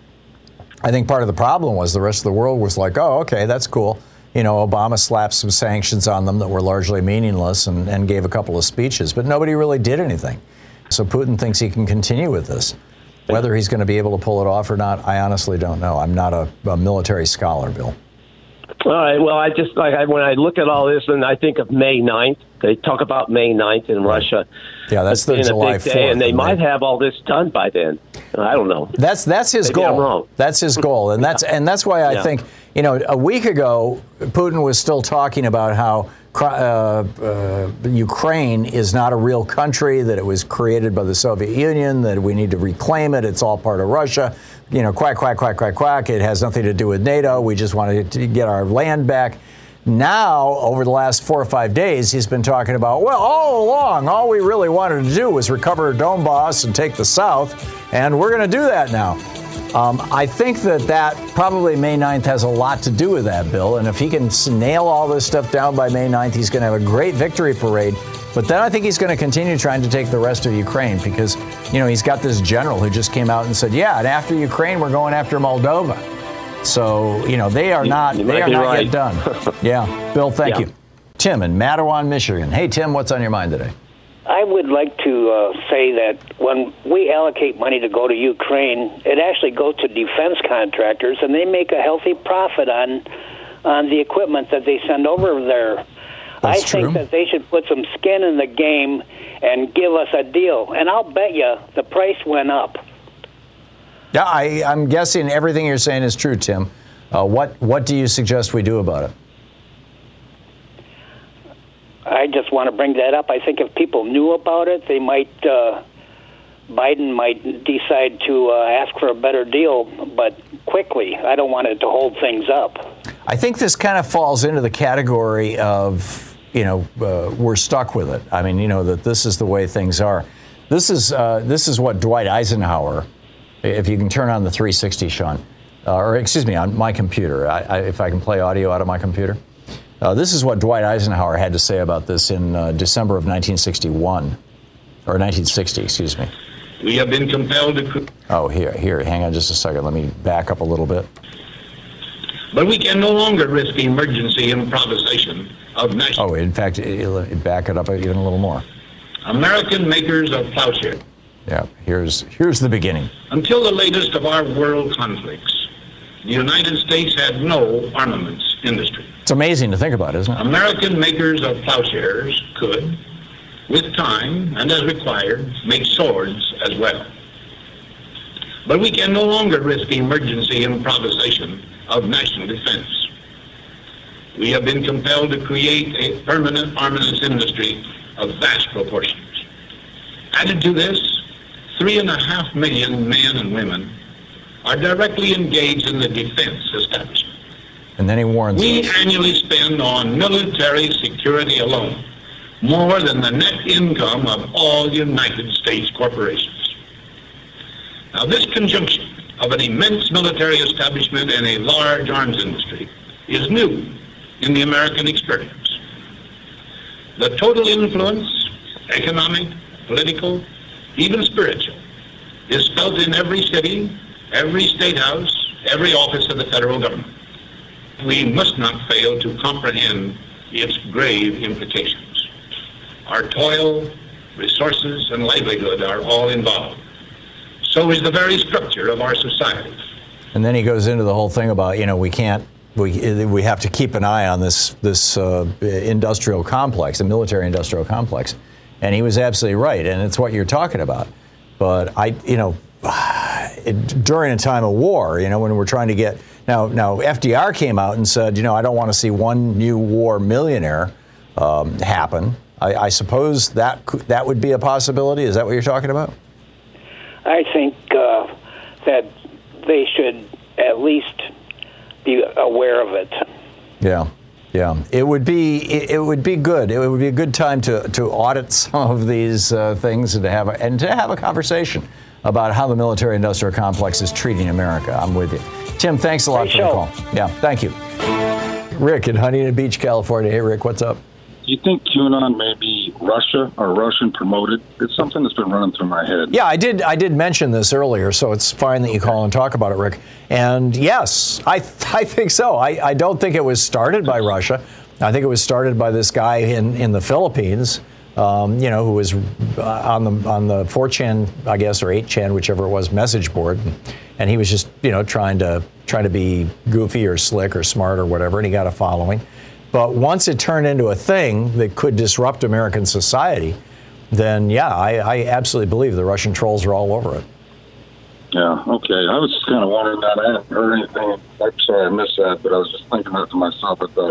I think part of the problem was the rest of the world was like, oh, okay, that's cool. You know, Obama slapped some sanctions on them that were largely meaningless and, and gave a couple of speeches, but nobody really did anything. So Putin thinks he can continue with this. Whether he's going to be able to pull it off or not, I honestly don't know. I'm not a, a military scholar, Bill. All right. Well, I just like I, when I look at all this, and I think of May ninth. They talk about May ninth in Russia. Yeah, that's the July fourth, and they might have all this done by then. I don't know. That's that's his Maybe goal. I'm wrong. That's his goal, and that's and that's why I yeah. think, you know, a week ago Putin was still talking about how uh, uh, Ukraine is not a real country, that it was created by the Soviet Union, that we need to reclaim it, it's all part of Russia. You know, quack, quack, quack, quack, quack. It has nothing to do with NATO. We just wanted to get our land back. Now, over the last four or five days, he's been talking about, well, all along, all we really wanted to do was recover Donbass and take the South, and we're going to do that now. Um, I think that that probably May ninth has a lot to do with that, Bill. And if he can nail all this stuff down by May ninth, he's going to have a great victory parade. But then I think he's going to continue trying to take the rest of Ukraine because, you know, he's got this general who just came out and said, yeah, and after Ukraine, we're going after Moldova. So, you know, they are not, you they are not right. yet done. Yeah. Bill, thank yeah. you. Tim in Mattawan, Michigan. Hey, Tim, what's on your mind today? I would like to uh, say that when we allocate money to go to Ukraine, it actually goes to defense contractors, and they make a healthy profit on on the equipment that they send over there. That's I think true. that they should put some skin in the game and give us a deal. And I'll bet you the price went up. Yeah, I, I'm guessing everything you're saying is true, Tim. Uh, what what do you suggest we do about it? I just want to bring that up. I think if people knew about it, they might, uh, Biden might decide to uh, ask for a better deal, but quickly. I don't want it to hold things up. I think this kind of falls into the category of, you know, uh, we're stuck with it. I mean, you know, that this is the way things are. This is uh, this is what Dwight Eisenhower, if you can turn on the three sixty, Sean, uh, or excuse me, on my computer, I, I, if I can play audio out of my computer. Uh, this is what Dwight Eisenhower had to say about this in uh, December of nineteen sixty-one, or nineteen sixty, excuse me. We have been compelled to... Oh, here, here, hang on just a second. Let me back up a little bit. But we can no longer risk the emergency improvisation of national... Oh, in fact, it, it, back it up even a little more. American makers of plowshare. Yeah, here's, here's the beginning. Until the latest of our world conflicts, the United States had no armaments industry. It's amazing to think about, isn't it? American makers of plowshares could, with time and as required, make swords as well. But we can no longer risk the emergency improvisation of national defense. We have been compelled to create a permanent armaments industry of vast proportions. Added to this, three and a half million men and women are directly engaged in the defense establishment. And then he warns We us. annually spend on military security alone more than the net income of all United States corporations. Now, this conjunction of an immense military establishment and a large arms industry is new in the American experience. The total influence, economic, political, even spiritual, is felt in every city, every state house, every office of the federal government. We must not fail to comprehend its grave implications. Our toil, resources, and livelihood are all involved. So is the very structure of our society. And then he goes into the whole thing about, you know, we can't, we we have to keep an eye on this this uh, industrial complex, the military industrial complex. And he was absolutely right, and it's what you're talking about. But I, you know, it, during a time of war, you know, when we're trying to get now, now F D R came out and said, you know, I don't want to see one new war millionaire um, happen. I, I suppose that that would be a possibility. Is that what you're talking about? I think uh, that they should at least be aware of it. Yeah. Yeah, it would be it, it would be good. It would be a good time to, to audit some of these uh, things and to have a, and to have a conversation about how the military-industrial complex is treating America. I'm with you, Tim. Thanks a lot Great for show. the call. Yeah, thank you, Rick in Huntington Beach, California. Hey, Rick, what's up? Do you think QAnon may be Russia or Russian promoted? It's something that's been running through my head. Yeah, I did. I did mention this earlier, so it's fine that you call and talk about it, Rick. And yes, I I think so. I, I don't think it was started by Russia. I think it was started by this guy in, in the Philippines, um, you know, who was on the on the four chan, I guess, or eight chan, whichever it was, message board, and he was just, you know, trying to trying to be goofy or slick or smart or whatever, and he got a following. But once it turned into a thing that could disrupt American society, then, yeah, I, I absolutely believe the Russian trolls are all over it. Yeah, okay. I was just kind of wondering that. I hadn't heard anything. I'm sorry I missed that, but I was just thinking that to myself. I thought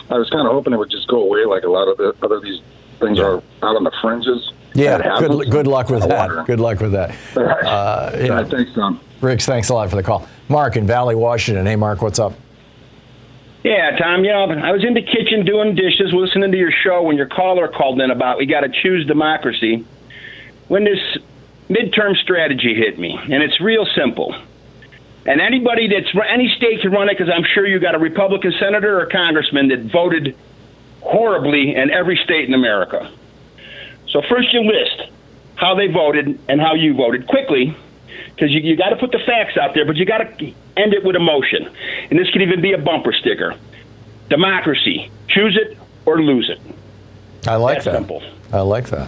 I was kind of hoping it would just go away like a lot of the other these things are out on the fringes. Yeah, good, good luck with that. wonder. Good luck with that. All right. Uh, you All know, right, thanks, Tom. Ricks, thanks a lot for the call. Mark in Valley, Washington. Hey, Mark, what's up? Yeah, Tom, you know, I was in the kitchen doing dishes, listening to your show when your caller called in about we got to choose democracy. When this midterm strategy hit me, and it's real simple. And anybody that's, any state can run it, because I'm sure you got a Republican senator or congressman that voted horribly in every state in America. So first you list how they voted and how you voted quickly, because you, you got to put the facts out there, but you got to end it with emotion. And this could even be a bumper sticker. Democracy, choose it or lose it. I like That's that. simple. I like that.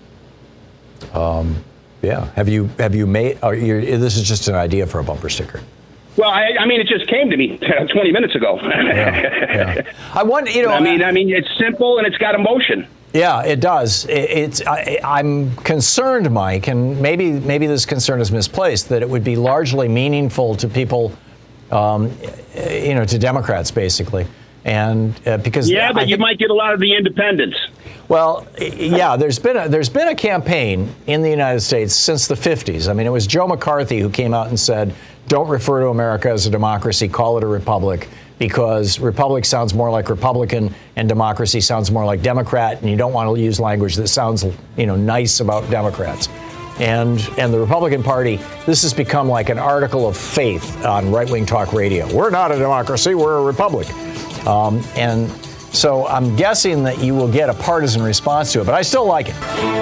Um, yeah. Have you have you made? Or you're, this is just an idea for a bumper sticker. Well, I, I mean, it just came to me twenty minutes ago. Yeah, yeah. I want you know. I mean, I mean, it's simple and it's got emotion. Yeah, it does. It, it's. I, I'm concerned, Mike, and maybe maybe this concern is misplaced, that it would be largely meaningful to people, um, you know, to Democrats basically, and uh, because yeah, but I you think, might get a lot of the independents. Well, yeah, there's been a, there's been a campaign in the United States since the fifties. I mean, it was Joe McCarthy who came out and said, "Don't refer to America as a democracy, call it a republic." Because republic sounds more like Republican and democracy sounds more like Democrat, and you don't want to use language that sounds, you know, nice about Democrats. And and the Republican Party, this has become like an article of faith on right-wing talk radio. We're not a democracy, we're a republic. Um, and so I'm guessing that you will get a partisan response to it, but I still like it.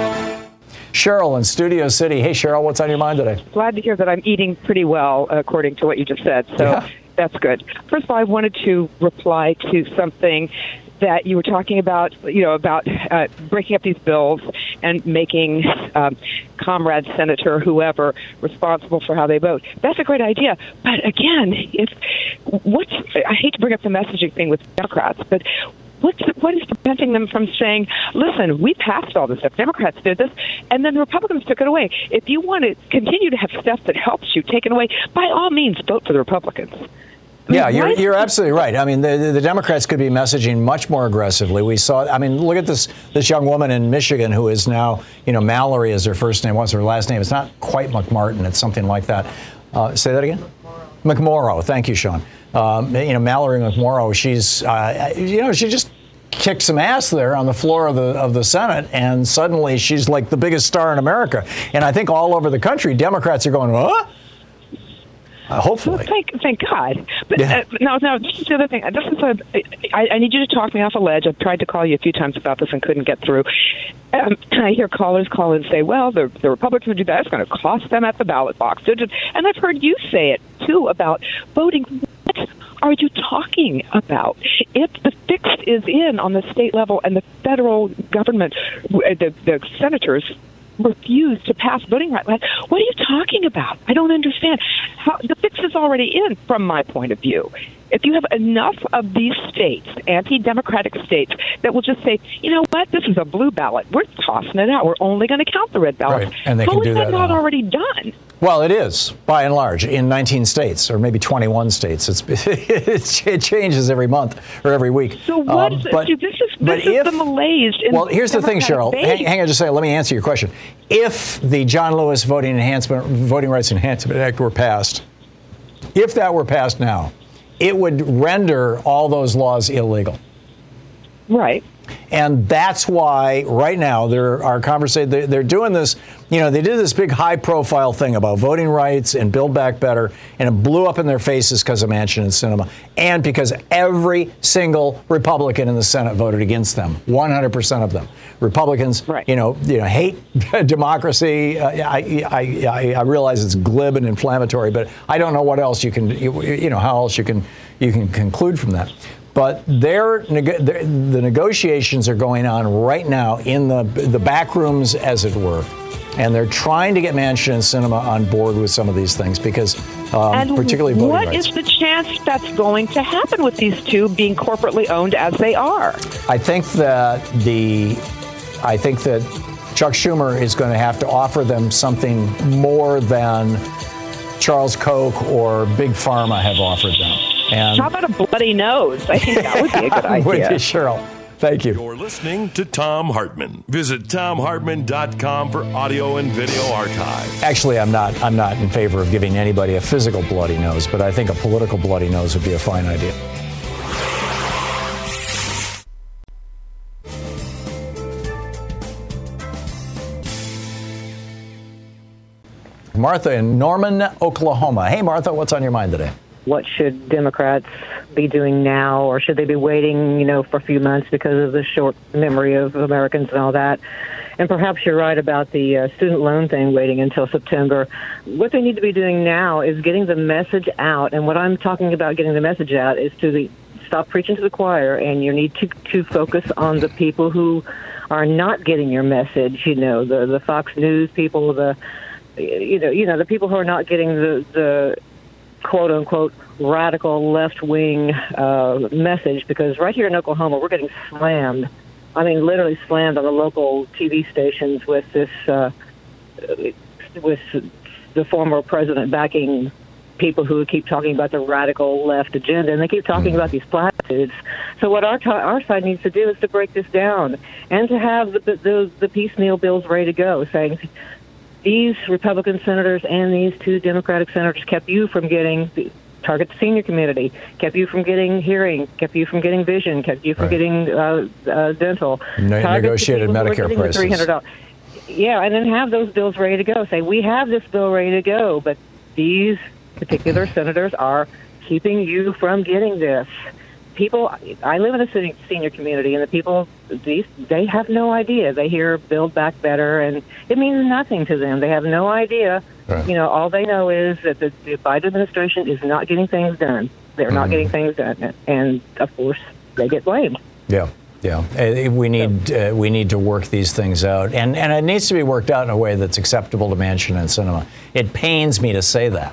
Cheryl in Studio City. Hey, Cheryl, what's on your mind today? Glad to hear that I'm eating pretty well, according to what you just said. So. Yeah. That's good. First of all, I wanted to reply to something that you were talking about, you know, about uh, breaking up these bills and making um, comrade senator or whoever responsible for how they vote. That's a great idea. But again, if what's I hate to bring up the messaging thing with Democrats, but What's, what is preventing them from saying, listen, we passed all this stuff. Democrats did this, and then the Republicans took it away. If you want to continue to have stuff that helps you taken away, by all means, vote for the Republicans. I mean, yeah, you're, you're absolutely right. I mean, the, the Democrats could be messaging much more aggressively. We saw, I mean, look at this this young woman in Michigan who is now, you know, Mallory is her first name. What's her last name? It's not quite McMartin. It's something like that. Uh, say that again? McMorrow. Thank you, Sean. Um, you know, Mallory McMorrow, she's, uh, you know, she just kicked some ass there on the floor of the of the Senate, and suddenly she's like the biggest star in America. And I think all over the country, Democrats are going, what? Uh, hopefully. Well, thank, thank God. But Yeah. uh, no, no, this is the other thing. This is a, I, I need you to talk me off a ledge. I've tried to call you a few times about this and couldn't get through. Um, I hear callers call and say, well, the, the Republicans would do that. It's going to cost them at the ballot box. And I've heard you say it, too, about voting. What are you talking about? If the fix is in on the state level and the federal government, the, the senators, refuse to pass voting rights. What are you talking about? I don't understand. How, the fix is already in, from my point of view. If you have enough of these states, anti-democratic states, that will just say, you know what, this is a blue ballot. We're tossing it out. We're only going to count the red ballots. Right. And they How can is do that, that not now. already done? Well, it is, by and large, in nineteen states, or maybe twenty-one states. It's, it changes every month or every week. So what Um, is but, see, this is, but this if, is the malaise in well, here's the thing, Cheryl. Democratic Hang, base. hang on just a second. Let me answer your question. If the John Lewis Voting Enhancement, Voting Rights Enhancement Act were passed, if that were passed now, it would render all those laws illegal. Right. And that's why right now there are conversations. They're, they're doing this. You know, they did this big high-profile thing about voting rights and Build Back Better, and it blew up in their faces because of Manchin and Sinema, and because every single Republican in the Senate voted against them. one hundred percent of them. Republicans, right. you know, you know, hate democracy. Uh, I, I, I, I realize it's glib and inflammatory, but I don't know what else you can, you, you know, how else you can, you can conclude from that. But they're, they're, the negotiations are going on right now in the the back rooms, as it were, and they're trying to get Manchin and Sinema on board with some of these things because, um, and particularly voting what rights. is the chance that's going to happen with these two being corporately owned as they are? I think that the, I think that Chuck Schumer is going to have to offer them something more than Charles Koch or Big Pharma have offered them. And how about a bloody nose? I think that would be a good idea. With you, Cheryl. Thank you. You're listening to Tom Hartman. Visit tom hartman dot com for audio and video archive. Actually, I'm not. I'm not in favor of giving anybody a physical bloody nose, but I think a political bloody nose would be a fine idea. Martha in Norman, Oklahoma. Hey, Martha, what's on your mind today? What should Democrats be doing now, or should they be waiting, you know, for a few months because of the short memory of Americans and all that? And perhaps you're right about the uh, student loan thing, waiting until September. What they need to be doing now is getting the message out. And what I'm talking about getting the message out is to the stop preaching to the choir, and you need to, to focus on the people who are not getting your message, you know, the, the Fox News people, the, you know, you know, the people who are not getting the, the quote unquote radical left wing uh, message, because right here in Oklahoma we're getting slammed. I mean, literally slammed on the local T V stations with this, uh, with the former president backing people who keep talking about the radical left agenda, and they keep talking about these platitudes. So what our our side needs to do is to break this down and to have the the, the piecemeal bills ready to go, saying, these Republican senators and these two Democratic senators kept you from getting target the senior community, kept you from getting hearing, kept you from getting vision, kept you from right. getting uh, uh, dental. No, negotiated Medicare prices. three hundred dollars. Yeah, and then have those bills ready to go. Say, we have this bill ready to go, but these particular senators are keeping you from getting this. People, I live in a senior community, and the people, these, they have no idea. They hear Build Back Better, and it means nothing to them. They have no idea. Right. You know, all they know is that the, the Biden administration is not getting things done. They're mm-hmm. not getting things done, and of course, they get blamed. Yeah, yeah. Uh, we need uh, we need to work these things out, and and it needs to be worked out in a way that's acceptable to Manchin and Sinema. It pains me to say that.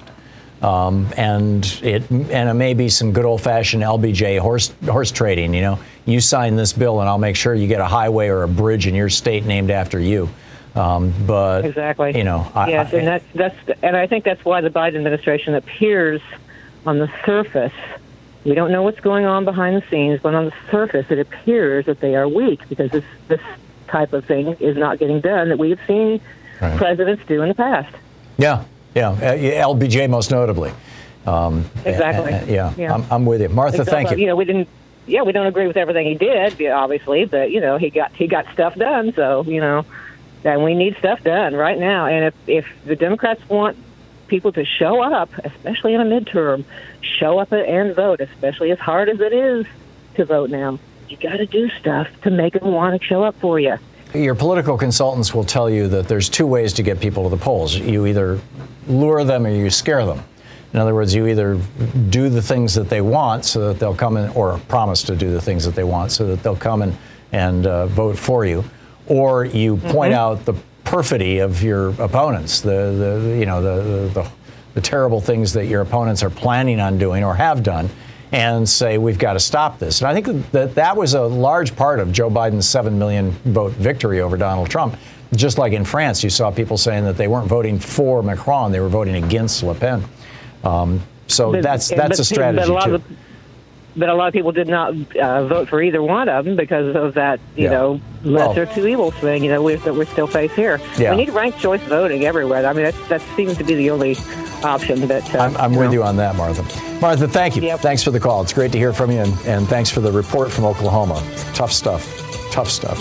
Um, and it and it may be some good old-fashioned L B J horse horse trading. You know, you sign this bill, and I'll make sure you get a highway or a bridge in your state named after you. Um, but exactly, you know, I, yes, I, and that's that's and I think that's why the Biden administration appears on the surface. We don't know what's going on behind the scenes, but on the surface, it appears that they are weak because this this type of thing is not getting done that we have seen right. presidents do in the past. Yeah. Yeah, L B J most notably. Um, exactly. Uh, yeah, yeah. I'm, I'm with you, Martha. Except, thank you. You know, we didn't. Yeah, we don't agree with everything he did, obviously, but you know, he got he got stuff done. So you know, and we need stuff done right now. And if if the Democrats want people to show up, especially in a midterm, show up and vote, especially as hard as it is to vote now, you got to do stuff to make them want to show up for you. Your political consultants will tell you that there's two ways to get people to the polls. You either lure them or you scare them. In other words, you either do the things that they want so that they'll come in, or promise to do the things that they want so that they'll come in and uh, vote for you, or you point mm-hmm. out the perfidy of your opponents, the, the you know the, the the terrible things that your opponents are planning on doing or have done, and say, we've got to stop this. And I think that that was a large part of Joe Biden's seven million vote victory over Donald Trump. Just like in France, you saw people saying that they weren't voting for Macron, they were voting against Le Pen. Um, so but, that's that's but, a strategy, but a too. Of, but a lot of people did not uh, vote for either one of them because of that, you yeah. know, lesser well, two evils thing, you know, we, that we're still faced here. Yeah. We need ranked choice voting everywhere. I mean, that, that seems to be the only option that... Uh, I'm, I'm you with know. you on that, Martha. Martha, thank you. Yep. Thanks for the call. It's great to hear from you, and, and thanks for the report from Oklahoma. Tough stuff. Tough stuff.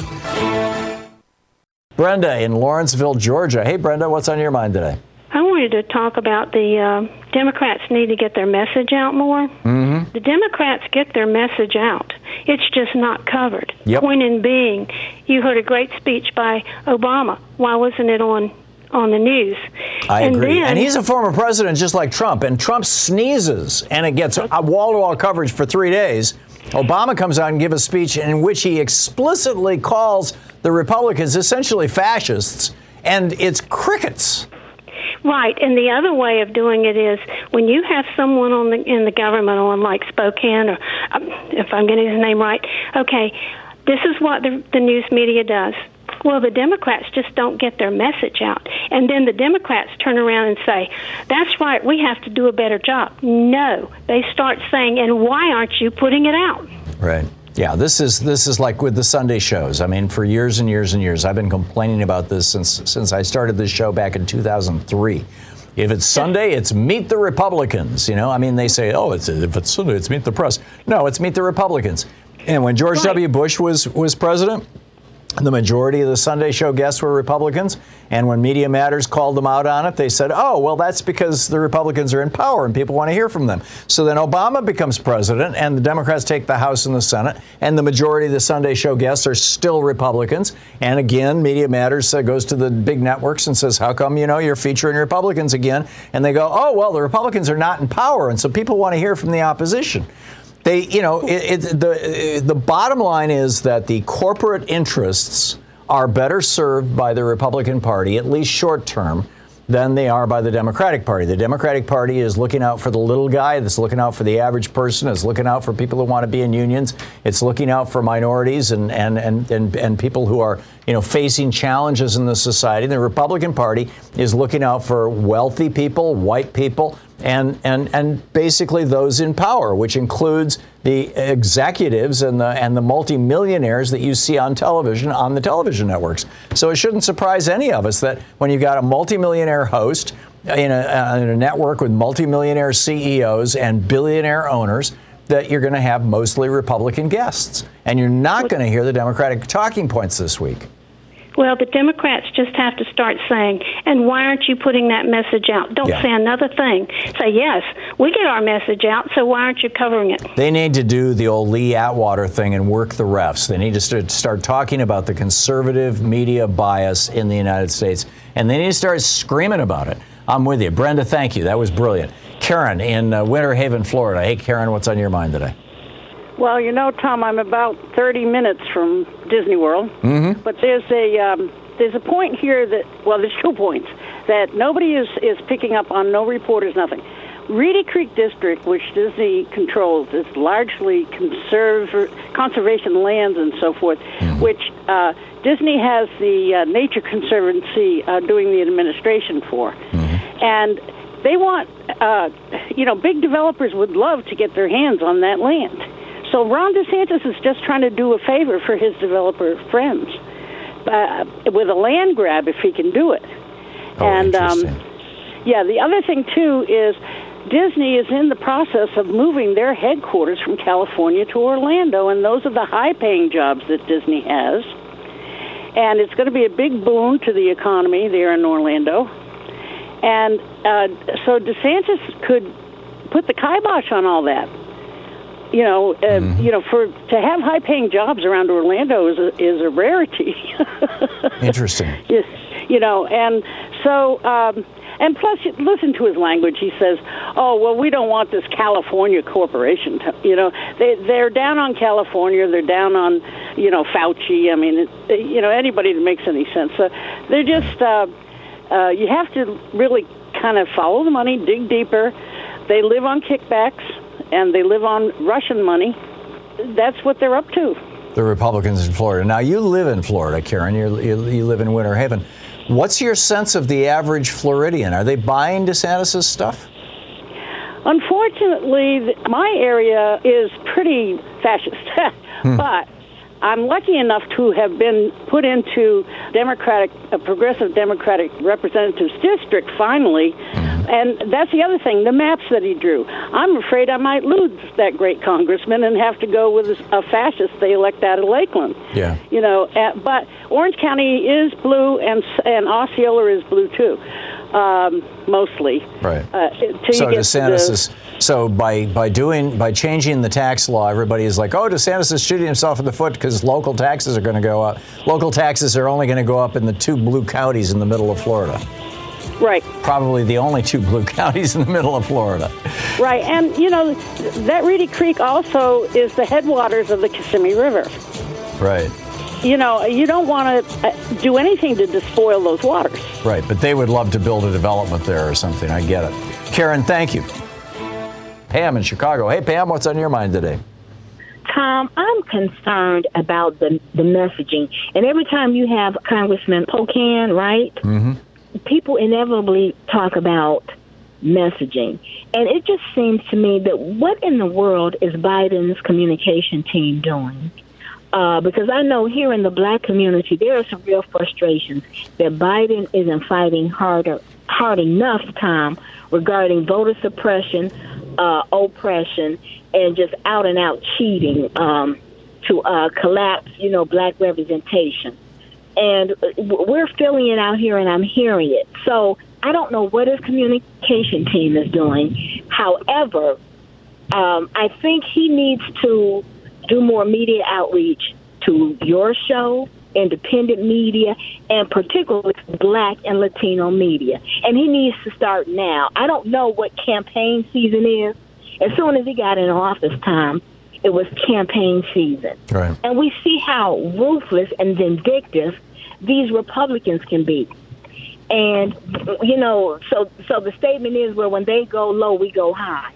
Brenda in Lawrenceville, Georgia. Hey, Brenda, what's on your mind today? I wanted to talk about the uh, Democrats need to get their message out more. Mm-hmm. The Democrats get their message out. It's just not covered. Yep. Point in being, you heard a great speech by Obama. Why wasn't it on on the news? I and agree. Then, and he's a former president just like Trump. And Trump sneezes, and it gets wall-to-wall coverage for three days. Obama comes out and gives a speech in which he explicitly calls the Republicans essentially fascists, and it's crickets. Right, and the other way of doing it is when you have someone on the in the government on like Spokane, or um, if I'm getting his name right, okay, this is what the, the news media does. Well, the Democrats just don't get their message out. And then the Democrats turn around and say, that's right, we have to do a better job. No, they start saying, and why aren't you putting it out? Right. Yeah, this is this is like with the Sunday shows. I mean, for years and years and years, I've been complaining about this since since I started this show back in two thousand three. If it's Sunday, it's Meet the Republicans. You know, I mean, they say, oh, it's if it's Sunday, it's Meet the Press. No, it's Meet the Republicans. And when George right. W. Bush was was president, the majority of the Sunday show guests were Republicans. And when Media Matters called them out on it, they said, oh, well, that's because the Republicans are in power and people want to hear from them. So then Obama becomes president and the Democrats take the House and the Senate. And the majority of the Sunday show guests are still Republicans. And again, Media Matters uh, goes to the big networks and says, how come, you know, you're featuring Republicans again? And they go, oh, well, the Republicans are not in power. And so people want to hear from the opposition. They, you know, it, it, the the bottom line is that the corporate interests are better served by the Republican Party, at least short term, than they are by the Democratic Party. The Democratic Party is looking out for the little guy. It's looking out for the average person. It's looking out for people who want to be in unions. It's looking out for minorities and and and and, and people who are, you know, facing challenges in the society. The Republican Party is looking out for wealthy people, white people, and and and basically those in power, which includes the executives and the and the multimillionaires that you see on television, on the television networks. So it shouldn't surprise any of us that when you've got a multimillionaire host in a, in a network with multimillionaire C E Os and billionaire owners, that you're going to have mostly Republican guests. And you're not going to hear the Democratic talking points this week. Well, the Democrats just have to start saying, and why aren't you putting that message out? Don't yeah. say another thing. Say, yes, we get our message out, so why aren't you covering it? They need to do the old Lee Atwater thing and work the refs. They need to start talking about the conservative media bias in the United States, and they need to start screaming about it. I'm with you. Brenda, thank you. That was brilliant. Karen in uh, Winter Haven, Florida. Hey, Karen, what's on your mind today? Well, you know, Tom, I'm about thirty minutes from Disney World, mm-hmm. but there's a um, there's a point here that, well, there's two points that nobody is, is picking up on, no reporters, nothing. Reedy Creek District, which Disney controls, is largely conserv- conservation lands and so forth, mm-hmm. which uh, Disney has the uh, Nature Conservancy uh, doing the administration for. Mm-hmm. And they want, uh, you know, big developers would love to get their hands on that land. So Ron DeSantis is just trying to do a favor for his developer friends uh, with a land grab if he can do it. Oh, and um, yeah, the other thing too is Disney is in the process of moving their headquarters from California to Orlando, and those are the high-paying jobs that Disney has. And it's going to be a big boon to the economy there in Orlando. And uh, so DeSantis could put the kibosh on all that. You know, uh, mm-hmm. you know, for to have high-paying jobs around Orlando is a, is a rarity. Interesting. Yes, you know, and so, um, and plus, listen to his language. He says, "Oh, well, we don't want this California corporation to, you know, they they're down on California. They're down on, you know, Fauci. I mean, it, you know, anybody that makes any sense. So they're just, uh, uh, you have to really kind of follow the money, dig deeper. They live on kickbacks." And they live on Russian money. That's what they're up to. The Republicans in Florida. Now, you live in Florida, Karen. You're, you you live in Winter Haven. What's your sense of the average Floridian? Are they buying DeSantis' stuff? Unfortunately, my area is pretty fascist. hmm. But I'm lucky enough to have been put into Democratic, a progressive Democratic representative's district finally. Hmm. And that's the other thing, the maps that he drew. I'm afraid I might lose that great congressman and have to go with a fascist they elect out of Lakeland. Yeah. You know, uh, but Orange County is blue, and and Osceola is blue too, um, mostly. Right. Uh, so DeSantis is so by by doing by changing the tax law, everybody is like, oh, DeSantis is shooting himself in the foot because local taxes are going to go up. Local taxes are only going to go up in the two blue counties in the middle of Florida. Right. Probably the only two blue counties in the middle of Florida. Right. And, you know, that Reedy Creek also is the headwaters of the Kissimmee River. Right. You know, you don't want to do anything to despoil those waters. Right. But they would love to build a development there or something. I get it. Karen, thank you. Pam in Chicago. Hey, Pam, what's on your mind today? Tom, I'm concerned about the the messaging. And every time you have Congressman Pocan, right, mm-hmm. people inevitably talk about messaging. And it just seems to me that what in the world is Biden's communication team doing? Uh, because I know here in the black community, there are some real frustrations that Biden isn't fighting harder, hard enough, Tom, regarding voter suppression, uh, oppression, and just out-and-out cheating um, to uh, collapse, you know, black representation. And we're feeling it out here, and I'm hearing it. So I don't know what his communication team is doing. However, um, I think he needs to do more media outreach to your show, independent media, and particularly black and Latino media. And he needs to start now. I don't know what campaign season is. As soon as he got in office, Tom, it was campaign season. Right. And we see how ruthless and vindictive these Republicans can be. And, you know, so so the statement is, well, when they go low, we go high.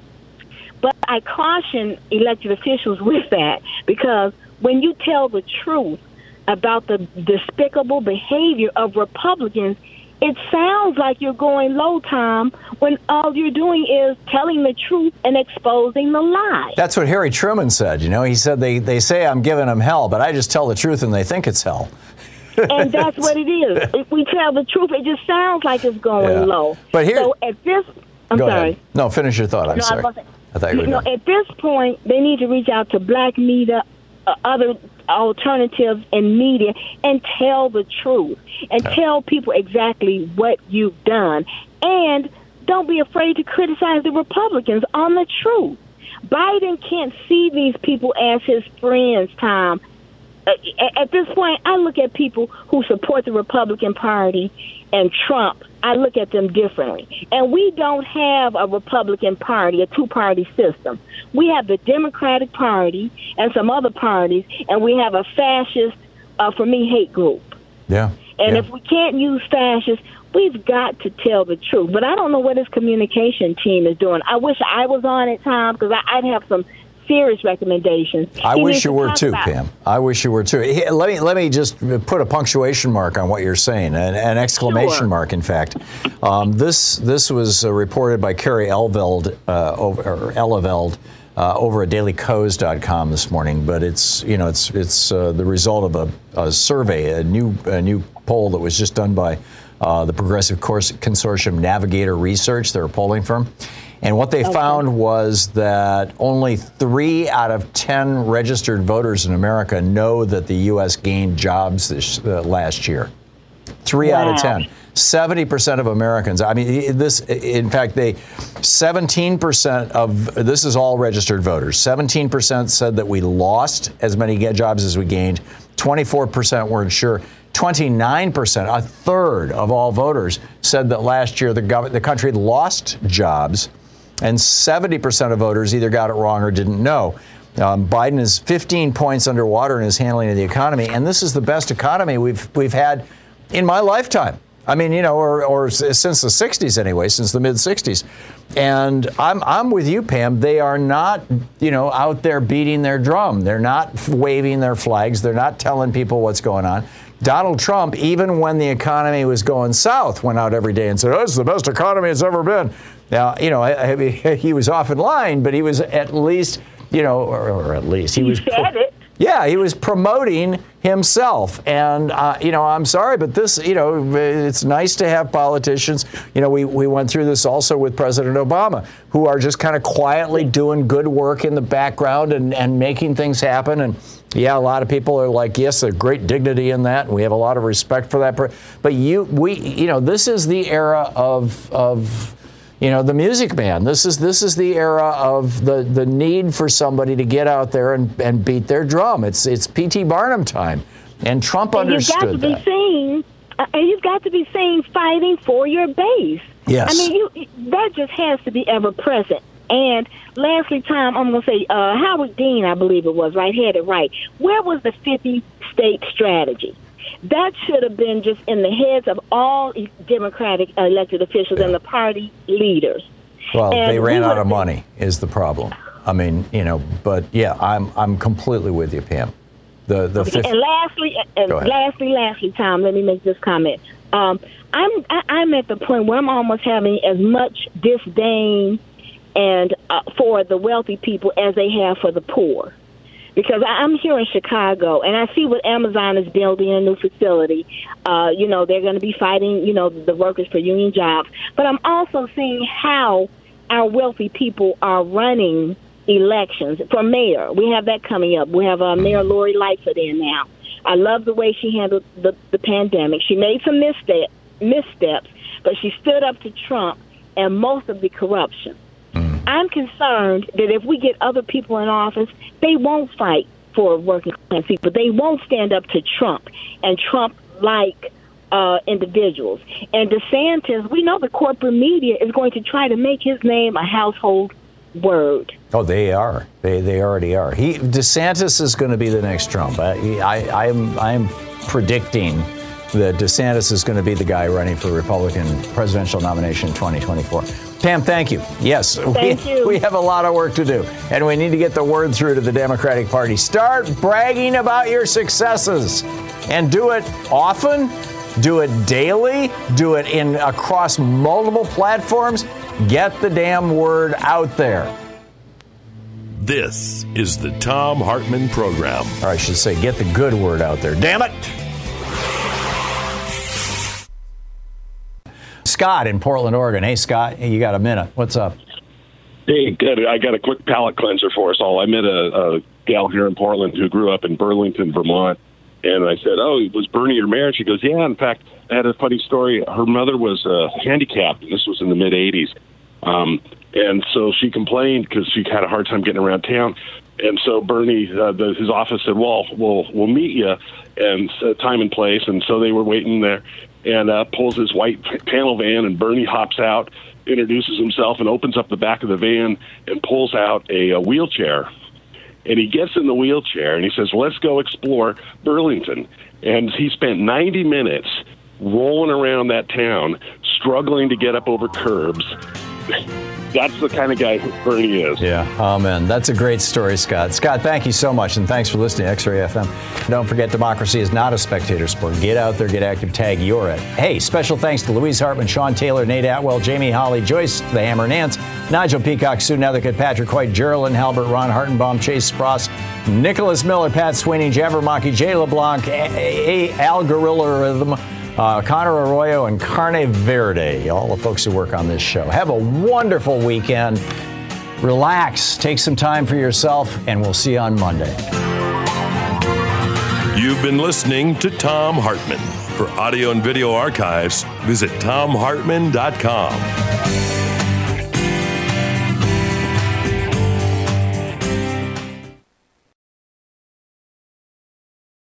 But I caution elected officials with that, because when you tell the truth about the despicable behavior of Republicans, it sounds like you're going low, Tom, when all you're doing is telling the truth and exposing the lie. That's what Harry Truman said. You know, he said they, they say I'm giving them hell, but I just tell the truth and they think it's hell. And that's what it is. If we tell the truth, it just sounds like it's going Yeah. low. But here, so at this, I'm go sorry. ahead. No, finish your thought. I'm No, I sorry. wasn't- I thought you were You know, done. at this point, they need to reach out to black media, uh, other alternatives in media, and tell the truth and Yeah. tell people exactly what you've done. And don't be afraid to criticize the Republicans on the truth. Biden can't see these people as his friends, Tom. Uh, At this point, I look at people who support the Republican Party and Trump. I look at them differently. And we don't have a Republican Party, a two-party system. We have the Democratic Party and some other parties, and we have a fascist, uh, for me, hate group. Yeah. And yeah. if we can't use fascists, we've got to tell the truth. But I don't know what his communication team is doing. I wish I was on it, Tom, because I'd have some serious recommendations. I He wish needs you to were talk too, about- Pam. I wish you were too. Here, let me let me just put a punctuation mark on what you're saying, an, an exclamation Sure. mark. In fact, um, this this was uh, reported by Carrie Elveld uh, over or Eleveld uh, over at daily coast dot com this morning. But it's you know it's it's uh, the result of a, a survey, a new a new poll that was just done by uh, the Progressive Course Consortium Navigator Research. They're a polling firm. And what they Okay. found was that only three out of ten registered voters in America know that the U S gained jobs this uh, last year. Three out of Wow. ten. seventy percent of Americans. I mean, this, in fact, they, seventeen percent of, this is all registered voters. seventeen percent said that we lost as many jobs as we gained. twenty-four percent weren't sure. twenty-nine percent, a third of all voters, said that last year the, gov- the country lost jobs. And seventy percent of voters either got it wrong or didn't know. Um, Biden is fifteen points underwater in his handling of the economy, and this is the best economy we've we've had in my lifetime. I mean, you know, or, or since the sixties anyway, since the mid sixties. And I'm I'm with you, Pam. They are not, you know, out there beating their drum. They're not waving their flags. They're not telling people what's going on. Donald Trump, even when the economy was going south, went out every day and said, "Oh, it's the best economy it's ever been." Now, you know, I, I, he was often lying, but he was at least, you know, or, or at least he, He was. said it. Yeah, he was promoting himself. And, uh, you know, I'm sorry, but this, you know, it's nice to have politicians. You know, we, we went through this also with President Obama, who are just kind of quietly doing good work in the background and, and making things happen. And, yeah, a lot of people are like, yes, there's great dignity in that, and we have a lot of respect for that. But you, we, you know, this is the era of, of, you know, the Music Man. This is this is the era of the, the need for somebody to get out there and, and beat their drum. It's it's P T Barnum time, and Trump And you've got to understood be that. seen, uh, and you've got to be seen fighting for your base. Yes. I mean, you that just has to be ever present. And lastly, Tom, I'm going to say uh, Howard Dean, I believe it was, right, had it right. Where was the fifty-state strategy? That should have been just in the heads of all Democratic elected officials Yeah. and the party leaders. Well, And they we ran out would've of been- money is the problem. I mean, you know, but yeah, I'm I'm completely with you, Pam. The the okay. fifth- and lastly, and lastly, lastly, Tom, let me make this comment. Um, I'm I, I'm at the point where I'm almost having as much disdain and uh, for the wealthy people as they have for the poor. Because I'm here in Chicago, and I see what Amazon is building in a new facility. Uh, you know, they're going to be fighting, you know, the workers for union jobs. But I'm also seeing how our wealthy people are running elections for mayor. We have that coming up. We have uh, Mayor Lori Lightfoot in now. I love the way she handled the, the pandemic. She made some misstep, missteps, but she stood up to Trump and most of the corruption. I'm concerned that if we get other people in office, they won't fight for working class people. They won't stand up to Trump and Trump-like uh, individuals. And DeSantis, we know the corporate media is going to try to make his name a household word. Oh, they are. They they already are. He DeSantis is going to be the next Trump. I, I I'm I'm predicting that DeSantis is going to be the guy running for Republican presidential nomination in twenty twenty-four. Pam, thank you. Yes, thank we, you. we have a lot of work to do, and we need to get the word through to the Democratic Party. Start bragging about your successes, and do it often, do it daily, do it in across multiple platforms. Get the damn word out there. This is the Thom Hartmann Program. Or I should say, get the good word out there. Damn it! Scott in Portland, Oregon. Hey, Scott, you got a minute. What's up? Hey, good. I got a quick palate cleanser for us all. I met a, a gal here in Portland who grew up in Burlington, Vermont, and I said, oh, was Bernie your mayor? And she goes, yeah. In fact, I had a funny story. Her mother was uh, handicapped, and this was in the mid-eighties. Um, and so she complained because she had a hard time getting around town. And so Bernie, uh, the, his office said, well, we'll, we'll meet you, and uh, time and place. And so they were waiting there. And uh, pulls his white panel van, and Bernie hops out, introduces himself, and opens up the back of the van and pulls out a, a wheelchair. And he gets in the wheelchair, and he says, let's go explore Burlington. And he spent ninety minutes rolling around that town, struggling to get up over curbs. That's the kind of guy Bernie is. Yeah. Oh, man. That's a great story, Scott. Scott, thank you so much, and thanks for listening to X-Ray F M. Don't forget, democracy is not a spectator sport. Get out there, get active, tag you're it. Hey, special thanks to Louise Hartman, Sean Taylor, Nate Atwell, Jamie Holly, Joyce the Hammer Nance, Nigel Peacock, Sue Nethercutt, Patrick Hoyt, Geraldine Halbert, Ron Hartenbaum, Chase Spross, Nicholas Miller, Pat Sweeney, Jabbermocky, Jay LeBlanc, a- a- Al Gorilla Rhythm, Uh, Connor Arroyo, and Carne Verde, all the folks who work on this show. Have a wonderful weekend. Relax, take some time for yourself, and we'll see you on Monday. You've been listening to Thom Hartmann. For audio and video archives, visit thom hartmann dot com.